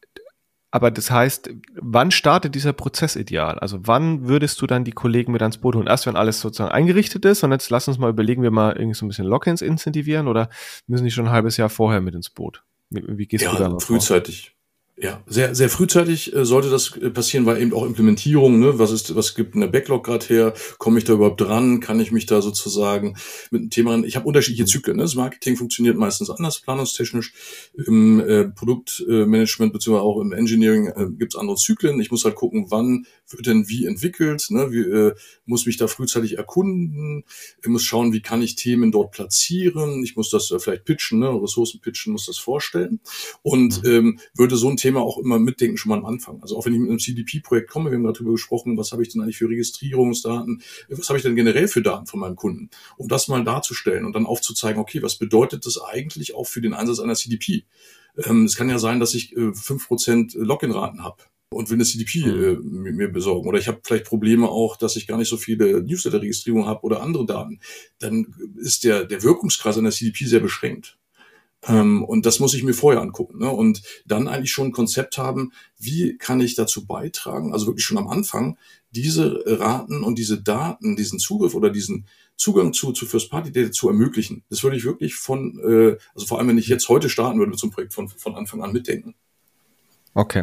aber das heißt, wann startet dieser Prozess ideal? Also wann würdest du dann die Kollegen mit ans Boot holen? Erst wenn alles sozusagen eingerichtet ist und jetzt lass uns mal überlegen, wir mal irgendwie so ein bisschen Logins incentivieren oder müssen die schon ein halbes Jahr vorher mit ins Boot? Wie, wie gehst ja, du da noch frühzeitig. Vor? Ja, sehr, sehr frühzeitig äh, sollte das äh, passieren, weil eben auch Implementierung, ne, was ist, was gibt eine Backlog gerade her? Komme ich da überhaupt dran? Kann ich mich da sozusagen mit einem Thema, ich habe unterschiedliche Zyklen, ne? Das Marketing funktioniert meistens anders, planungstechnisch, im äh, Produktmanagement beziehungsweise auch im Engineering äh, gibt es andere Zyklen. Ich muss halt gucken, wann wird denn wie entwickelt, ne? Wie, äh, muss mich da frühzeitig erkunden, ich muss schauen, wie kann ich Themen dort platzieren, ich muss das äh, vielleicht pitchen, ne? Ressourcen pitchen, muss das vorstellen und ähm, würde so ein Thema Thema auch immer mitdenken, schon mal am Anfang. Also auch wenn ich mit einem C D P-Projekt komme, wir haben darüber gesprochen, was habe ich denn eigentlich für Registrierungsdaten, was habe ich denn generell für Daten von meinem Kunden, um das mal darzustellen und dann aufzuzeigen, okay, was bedeutet das eigentlich auch für den Einsatz einer C D P? Ähm, es kann ja sein, dass ich äh, fünf Prozent Login-Raten habe und will eine C D P äh, mir besorgen. Oder ich habe vielleicht Probleme auch, dass ich gar nicht so viele Newsletter-Registrierungen habe oder andere Daten. Dann ist der, der Wirkungskreis einer C D P sehr beschränkt. Ähm, und das muss ich mir vorher angucken. Ne? Und dann eigentlich schon ein Konzept haben, wie kann ich dazu beitragen, also wirklich schon am Anfang, diese Raten und diese Daten, diesen Zugriff oder diesen Zugang zu, zu First-Party-Data zu ermöglichen. Das würde ich wirklich von, äh, also vor allem, wenn ich jetzt heute starten würde mit so einem Projekt, von, von Anfang an mitdenken. Okay.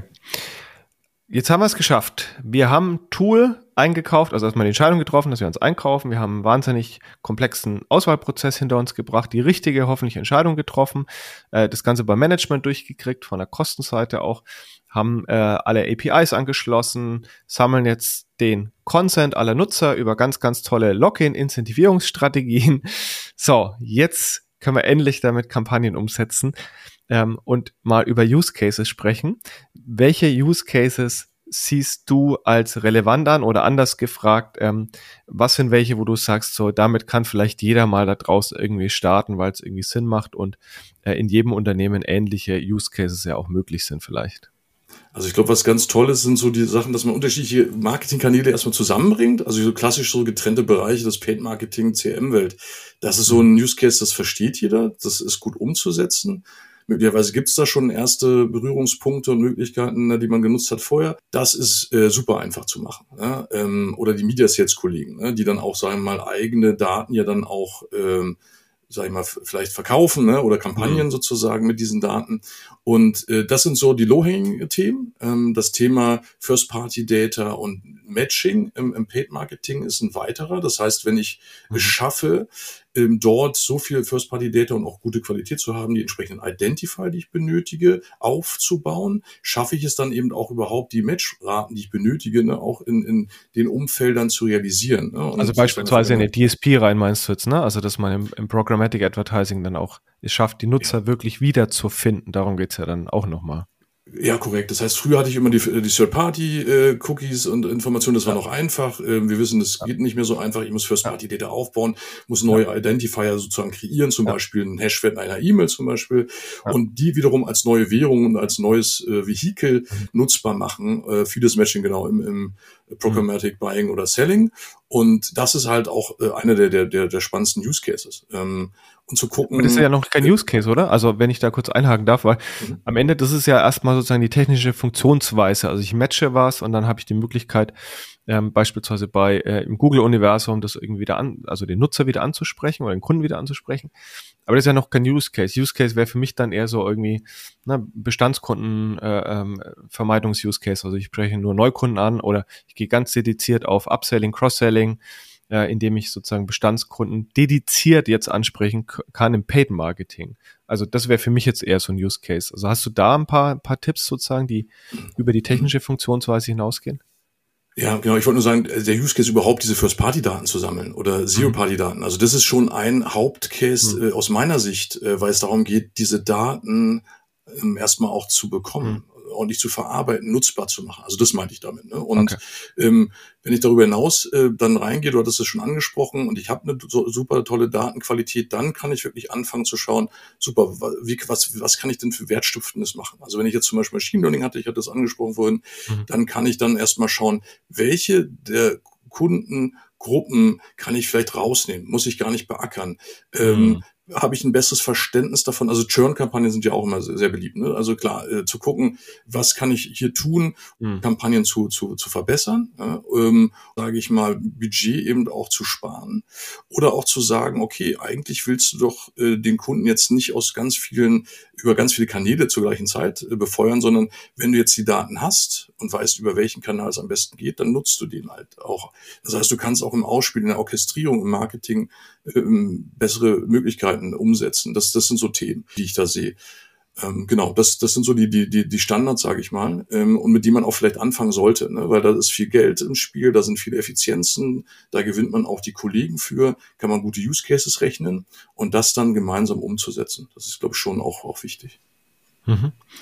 Jetzt haben wir es geschafft. Wir haben ein Tool eingekauft, also erstmal die Entscheidung getroffen, dass wir uns einkaufen. Wir haben einen wahnsinnig komplexen Auswahlprozess hinter uns gebracht, die richtige, hoffentlich Entscheidung getroffen, äh, das Ganze beim Management durchgekriegt, von der Kostenseite auch, haben äh, alle A P Is angeschlossen, sammeln jetzt den Consent aller Nutzer über ganz, ganz tolle Login-Incentivierungsstrategien. So, jetzt können wir endlich damit Kampagnen umsetzen ähm, und mal über Use Cases sprechen. Welche Use Cases siehst du als relevant an oder anders gefragt, ähm, was sind welche, wo du sagst, so damit kann vielleicht jeder mal da draußen irgendwie starten, weil es irgendwie Sinn macht und äh, in jedem Unternehmen ähnliche Use Cases ja auch möglich sind vielleicht? Also ich glaube, was ganz toll ist, sind so die Sachen, dass man unterschiedliche Marketingkanäle erstmal zusammenbringt. Also so klassisch so getrennte Bereiche, das Paid-Marketing, C R M-Welt. Das ist so ein Use Case, das versteht jeder. Das ist gut umzusetzen. Möglicherweise gibt es da schon erste Berührungspunkte und Möglichkeiten, die man genutzt hat vorher. Das ist äh, super einfach zu machen. Ja? Ähm, oder die Media Sales Kollegen, ne? Die dann auch, sagen wir mal, eigene Daten ja dann auch, ähm, sag ich mal, vielleicht verkaufen, ne? Oder Kampagnen mhm. sozusagen mit diesen Daten. Und äh, das sind so die Low-Hanging-Themen. Ähm, das Thema First-Party-Data und Matching im, im Paid-Marketing ist ein weiterer. Das heißt, wenn ich mhm. es schaffe, ähm, dort so viel First-Party-Data und auch gute Qualität zu haben, die entsprechenden Identifier, die ich benötige, aufzubauen, schaffe ich es dann eben auch überhaupt, die Matchraten, die ich benötige, ne, auch in, in den Umfeldern zu realisieren. Ne? Und also beispielsweise in eine D S P rein meinst du jetzt, ne? Also dass man im, im Programmatic Advertising dann auch es schafft, die Nutzer ja. wirklich wiederzufinden. Darum geht's ja dann auch nochmal. Ja, korrekt. Das heißt, früher hatte ich immer die, die Third-Party-Cookies und Informationen, das war ja. noch einfach. Wir wissen, das ja. geht nicht mehr so einfach. Ich muss First-Party-Data aufbauen, muss neue ja. Identifier sozusagen kreieren, zum ja. Beispiel einen Hashwert einer E-Mail zum Beispiel, ja. und die wiederum als neue Währung und als neues äh, Vehikel mhm. nutzbar machen, äh, für das Matching genau im, im Programmatic mhm. Buying oder Selling. Und das ist halt auch äh, einer der, der, der, der spannendsten Use Cases. Ähm, und zu gucken. Aber das ist ja noch kein Use Case, oder? Also wenn ich da kurz einhaken darf, weil mhm. am Ende, das ist ja erstmal sozusagen die technische Funktionsweise. Also ich matche was und dann habe ich die Möglichkeit, ähm, beispielsweise bei äh, im Google-Universum das irgendwie wieder an, also den Nutzer wieder anzusprechen oder den Kunden wieder anzusprechen. Aber das ist ja noch kein Use Case. Use Case wäre für mich dann eher so irgendwie ne, Bestandskunden äh, ähm, Vermeidungs-Use Case. Also ich spreche nur Neukunden an oder ich gehe ganz dediziert auf Upselling, Cross-Selling, äh, indem ich sozusagen Bestandskunden dediziert jetzt ansprechen k- kann im Paid Marketing. Also das wäre für mich jetzt eher so ein Use Case. Also hast du da ein paar, ein paar Tipps sozusagen, die über die technische Funktionsweise hinausgehen? Ja, genau. Ich wollte nur sagen, der Use Case überhaupt, diese First-Party-Daten zu sammeln oder Zero-Party-Daten. Also das ist schon ein Hauptcase mhm. äh, aus meiner Sicht, äh, weil es darum geht, diese Daten ähm, erstmal auch zu bekommen, mhm. ordentlich zu verarbeiten, nutzbar zu machen. Also das meinte ich damit. Ne? Und okay. ähm, wenn ich darüber hinaus äh, dann reingehe, du hattest es schon angesprochen, und ich habe eine so, super tolle Datenqualität, dann kann ich wirklich anfangen zu schauen, super, wie, was, was kann ich denn für Wertstiftendes machen? Also wenn ich jetzt zum Beispiel Machine Learning hatte, ich hatte das angesprochen vorhin, mhm. dann kann ich dann erstmal schauen, welche der Kundengruppen kann ich vielleicht rausnehmen, muss ich gar nicht beackern. Mhm. Ähm, habe ich ein besseres Verständnis davon. Also Churn-Kampagnen sind ja auch immer sehr, sehr beliebt. Ne? Also klar, äh, zu gucken, was kann ich hier tun, um mhm. Kampagnen zu, zu, zu verbessern, ja? ähm, sage ich mal, Budget eben auch zu sparen. Oder auch zu sagen, okay, eigentlich willst du doch äh, den Kunden jetzt nicht aus ganz vielen, über ganz viele Kanäle zur gleichen Zeit äh, befeuern, sondern wenn du jetzt die Daten hast und weißt, über welchen Kanal es am besten geht, dann nutzt du den halt auch. Das heißt, du kannst auch im Ausspiel, in der Orchestrierung, im Marketing ähm, bessere Möglichkeiten umsetzen. Das, das sind so Themen, die ich da sehe. Ähm, genau, das, das sind so die, die, die, die Standards, sage ich mal, ähm, und mit denen man auch vielleicht anfangen sollte, ne? Weil da ist viel Geld im Spiel, da sind viele Effizienzen, da gewinnt man auch die Kollegen für, kann man gute Use Cases rechnen und das dann gemeinsam umzusetzen. Das ist, glaube ich, schon auch, auch wichtig. Mhm.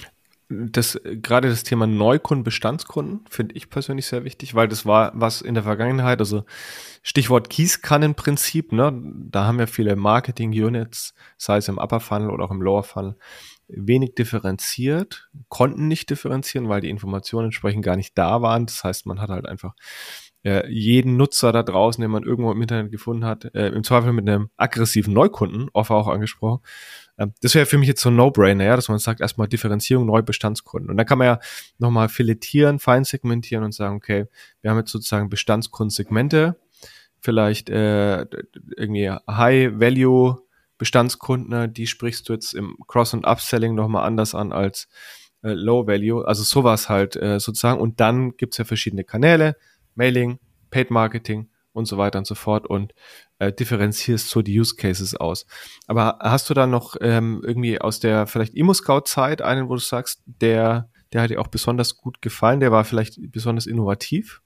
Das, gerade das Thema Neukunden, Bestandskunden finde ich persönlich sehr wichtig, weil das war was in der Vergangenheit, also Stichwort Gießkannenprinzip, ne? Da haben ja viele Marketing-Units, sei es im Upper Funnel oder auch im Lower Funnel, wenig differenziert, konnten nicht differenzieren, weil die Informationen entsprechend gar nicht da waren. Das heißt, man hat halt einfach äh, jeden Nutzer da draußen, den man irgendwo im Internet gefunden hat, äh, im Zweifel mit einem aggressiven Neukunden-Offer auch angesprochen. Das wäre für mich jetzt so ein No-Brainer, ja, dass man sagt, erstmal Differenzierung, neue Bestandskunden. Und dann kann man ja nochmal filetieren, feinsegmentieren und sagen, okay, wir haben jetzt sozusagen Bestandskundensegmente, vielleicht äh, irgendwie High-Value-Bestandskunden, die sprichst du jetzt im Cross- und Upselling nochmal anders an als äh, Low-Value, also sowas halt äh, sozusagen. Und dann gibt's ja verschiedene Kanäle, Mailing, Paid-Marketing und so weiter und so fort und äh, differenzierst so die Use Cases aus. Aber hast du da noch ähm, irgendwie aus der vielleicht ImmoScout-Zeit einen, wo du sagst, der, der hat dir auch besonders gut gefallen, der war vielleicht besonders innovativ?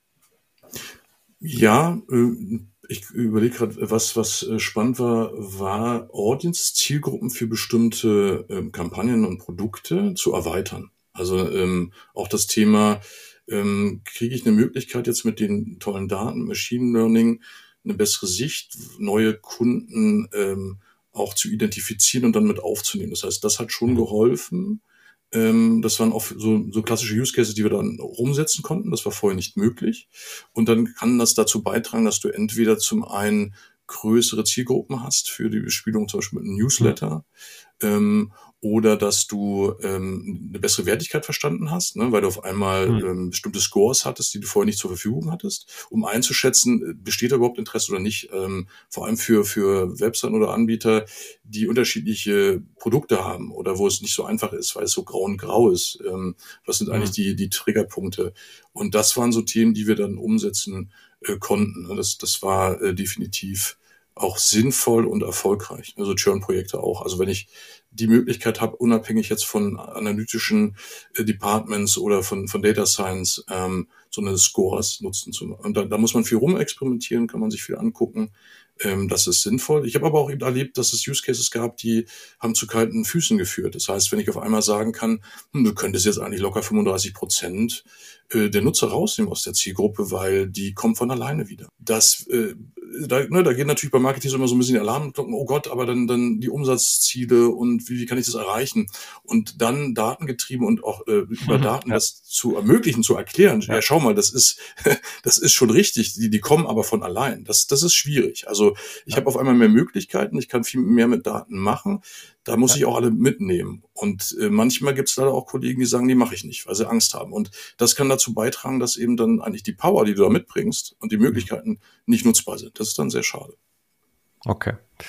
Ja, äh, ich überlege gerade, was was äh, spannend war, war Audience-Zielgruppen für bestimmte ähm, Kampagnen und Produkte zu erweitern. Also ähm, auch das Thema, ähm, kriege ich eine Möglichkeit jetzt mit den tollen Daten, Machine Learning, eine bessere Sicht, neue Kunden ähm, auch zu identifizieren und dann mit aufzunehmen. Das heißt, das hat schon geholfen. Ähm, das waren auch so, so klassische Use Cases, die wir dann umsetzen konnten. Das war vorher nicht möglich. Und dann kann das dazu beitragen, dass du entweder zum einen größere Zielgruppen hast für die Bespielung, zum Beispiel mit einem Newsletter, mhm. ähm, oder dass du ähm, eine bessere Wertigkeit verstanden hast, ne, weil du auf einmal mhm. ähm, bestimmte Scores hattest, die du vorher nicht zur Verfügung hattest, um einzuschätzen, besteht da überhaupt Interesse oder nicht, ähm, vor allem für für Webseiten oder Anbieter, die unterschiedliche Produkte haben oder wo es nicht so einfach ist, weil es so grau und grau ist. Ähm, was sind mhm. eigentlich die die Triggerpunkte? Und das waren so Themen, die wir dann umsetzen äh, konnten. Das das war äh, definitiv auch sinnvoll und erfolgreich. Also Churn-Projekte auch. Also wenn ich die Möglichkeit habe, unabhängig jetzt von analytischen äh, Departments oder von von Data Science ähm, so eine Scores nutzen zu. Und da, da muss man viel rumexperimentieren, kann man sich viel angucken. Ähm, das ist sinnvoll. Ich habe aber auch eben erlebt, dass es Use Cases gab, die haben zu kalten Füßen geführt. Das heißt, wenn ich auf einmal sagen kann, hm, du könntest jetzt eigentlich locker fünfunddreißig Prozent äh, der Nutzer rausnehmen aus der Zielgruppe, weil die kommen von alleine wieder. Das äh, Da, ne, da geht natürlich bei Marketing immer so ein bisschen die Alarmglocken, oh Gott, aber dann dann die Umsatzziele und wie, wie kann ich das erreichen? Und dann datengetrieben und auch äh, über Daten ja. das zu ermöglichen, zu erklären. Ja, ja schau mal, das ist das ist schon richtig. Die die kommen aber von allein. Das das ist schwierig. Also ich ja. habe auf einmal mehr Möglichkeiten. Ich kann viel mehr mit Daten machen. Da muss ja. ich auch alle mitnehmen. Und äh, manchmal gibt es leider auch Kollegen, die sagen, nee, mache ich nicht, weil sie Angst haben. Und das kann dazu beitragen, dass eben dann eigentlich die Power, die du da mitbringst und die Möglichkeiten nicht nutzbar sind. Das ist dann sehr schade. Okay.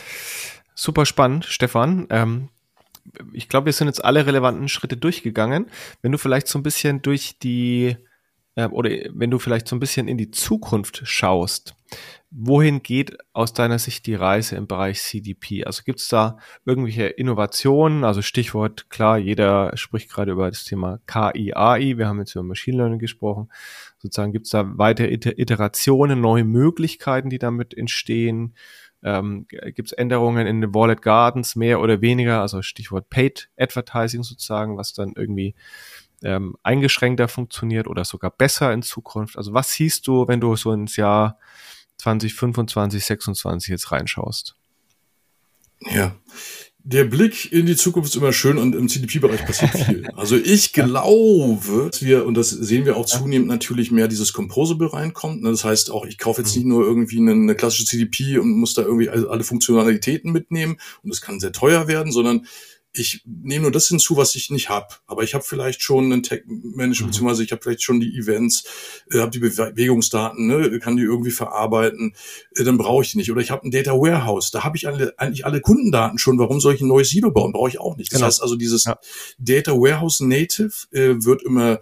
Super spannend, Stefan. Ähm, ich glaube, wir sind jetzt alle relevanten Schritte durchgegangen. Wenn du vielleicht so ein bisschen durch die, äh, oder wenn du vielleicht so ein bisschen in die Zukunft schaust, wohin geht aus deiner Sicht die Reise im Bereich C D P? Also gibt es da irgendwelche Innovationen? Also Stichwort, klar, jeder spricht gerade über das Thema K I, A I. Wir haben jetzt über Machine Learning gesprochen. Sozusagen gibt es da weitere Iterationen, neue Möglichkeiten, die damit entstehen? Ähm, gibt es Änderungen in den Wallet Gardens, mehr oder weniger? Also Stichwort Paid Advertising sozusagen, was dann irgendwie ähm, eingeschränkter funktioniert oder sogar besser in Zukunft. Also was siehst du, wenn du so ins Jahr zwanzig fünfundzwanzig, sechsundzwanzig jetzt reinschaust? Ja, der Blick in die Zukunft ist immer schön und im C D P-Bereich passiert viel. Also ich glaube, dass wir, und das sehen wir auch zunehmend natürlich mehr, dieses Composable reinkommt. Das heißt auch, ich kaufe jetzt nicht nur irgendwie eine, eine klassische C D P und muss da irgendwie alle Funktionalitäten mitnehmen und das kann sehr teuer werden, sondern ich nehme nur das hinzu, was ich nicht habe. Aber ich habe vielleicht schon einen Tech-Manager, mhm. beziehungsweise ich habe vielleicht schon die Events, äh, habe die Bewegungsdaten, ne, kann die irgendwie verarbeiten, äh, dann brauche ich die nicht. Oder ich habe ein Data Warehouse, da habe ich alle, eigentlich alle Kundendaten schon. Warum soll ich ein neues Silo bauen? Brauche ich auch nicht. Das genau. heißt also, dieses ja. Data Warehouse Native äh, wird immer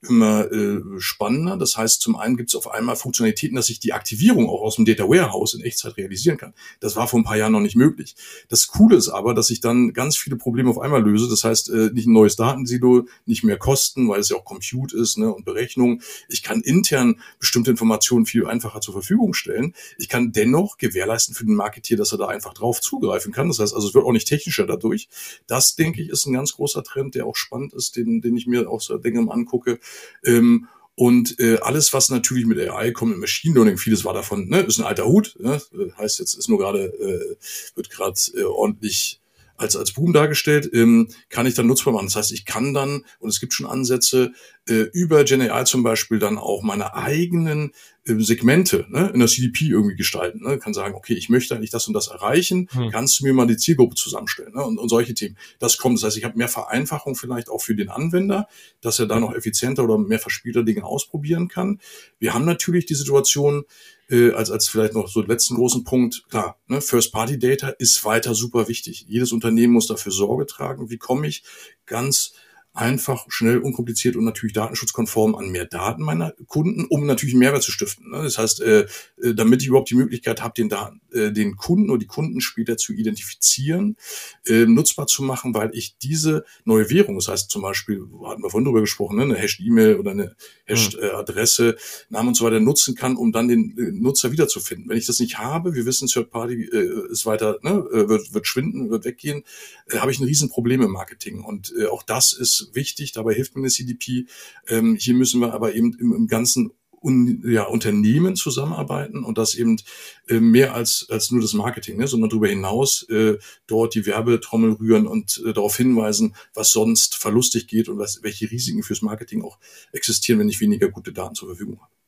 immer äh, spannender. Das heißt, zum einen gibt es auf einmal Funktionalitäten, dass ich die Aktivierung auch aus dem Data Warehouse in Echtzeit realisieren kann. Das war vor ein paar Jahren noch nicht möglich. Das Coole ist aber, dass ich dann ganz viele Probleme auf einmal löse. Das heißt, äh, nicht ein neues Datensilo, nicht mehr Kosten, weil es ja auch Compute ist, ne, und Berechnung. Ich kann intern bestimmte Informationen viel einfacher zur Verfügung stellen. Ich kann dennoch gewährleisten für den Marketeer, dass er da einfach drauf zugreifen kann. Das heißt also, es wird auch nicht technischer dadurch. Das, denke ich, ist ein ganz großer Trend, der auch spannend ist, den, den ich mir auch so Dinge angucke. Ähm, und äh, alles, was natürlich mit A I kommt, mit Machine Learning, vieles war davon, ne, ist ein alter Hut, ne, heißt jetzt, ist nur gerade, äh, wird gerade äh, ordentlich als als Boom dargestellt, ähm, kann ich dann nutzbar machen. Das heißt, ich kann dann, und es gibt schon Ansätze, äh, über Gen A I zum Beispiel dann auch meine eigenen äh, Segmente, ne, in der C D P irgendwie gestalten. Ne? Kann sagen, okay, ich möchte eigentlich das und das erreichen, hm. kannst du mir mal die Zielgruppe zusammenstellen, ne? und, und solche Themen. Das kommt. Das heißt, ich habe mehr Vereinfachung vielleicht auch für den Anwender, dass er da noch effizienter oder mehr verspielter Dinge ausprobieren kann. Wir haben natürlich die Situation, Äh, als als vielleicht noch so den letzten großen Punkt, klar, ne, First-Party-Data ist weiter super wichtig. Jedes Unternehmen muss dafür Sorge tragen. Wie komme ich ganz einfach, schnell, unkompliziert und natürlich datenschutzkonform an mehr Daten meiner Kunden, um natürlich einen Mehrwert zu stiften. Ne? Das heißt, äh, damit ich überhaupt die Möglichkeit habe, den, Daten, äh, den Kunden oder die Kunden später zu identifizieren, äh, nutzbar zu machen, weil ich diese neue Währung, das heißt zum Beispiel, hatten wir vorhin drüber gesprochen, ne, eine Hashed-E-Mail oder eine Hashed-Adresse, Namen und so weiter nutzen kann, um dann den äh, Nutzer wiederzufinden. Wenn ich das nicht habe, wir wissen, Third Party äh, ist weiter, ne, wird, wird schwinden, wird weggehen, äh, habe ich ein Riesenproblem im Marketing. Und äh, auch das ist wichtig, dabei hilft mir eine C D P. Ähm, hier müssen wir aber eben im, im ganzen un, ja, Unternehmen zusammenarbeiten und das eben äh, mehr als als nur das Marketing, ne, sondern darüber hinaus äh, dort die Werbetrommel rühren und äh, darauf hinweisen, was sonst verlustig geht und was, welche Risiken fürs Marketing auch existieren, wenn ich weniger gute Daten zur Verfügung habe.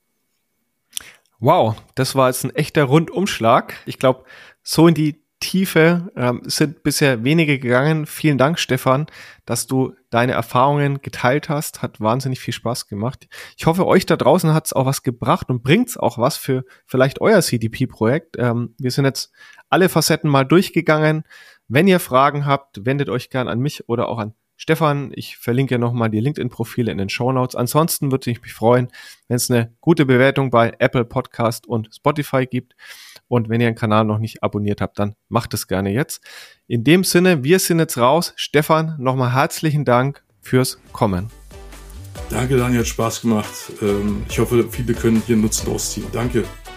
Wow, das war jetzt ein echter Rundumschlag. Ich glaube, so in die Tiefe ähm, sind bisher wenige gegangen. Vielen Dank, Stefan, dass du deine Erfahrungen geteilt hast. Hat wahnsinnig viel Spaß gemacht. Ich hoffe, euch da draußen hat es auch was gebracht und bringt es auch was für vielleicht euer C D P-Projekt. Ähm, wir sind jetzt alle Facetten mal durchgegangen. Wenn ihr Fragen habt, wendet euch gern an mich oder auch an Stefan. Ich verlinke ja nochmal die LinkedIn-Profile in den Shownotes. Ansonsten würde ich mich freuen, wenn es eine gute Bewertung bei Apple Podcast und Spotify gibt. Und wenn ihr den Kanal noch nicht abonniert habt, dann macht es gerne jetzt. In dem Sinne, wir sind jetzt raus. Stefan, nochmal herzlichen Dank fürs Kommen. Danke, Daniel, hat Spaß gemacht. Ich hoffe, viele können hier Nutzen draus ziehen. Danke.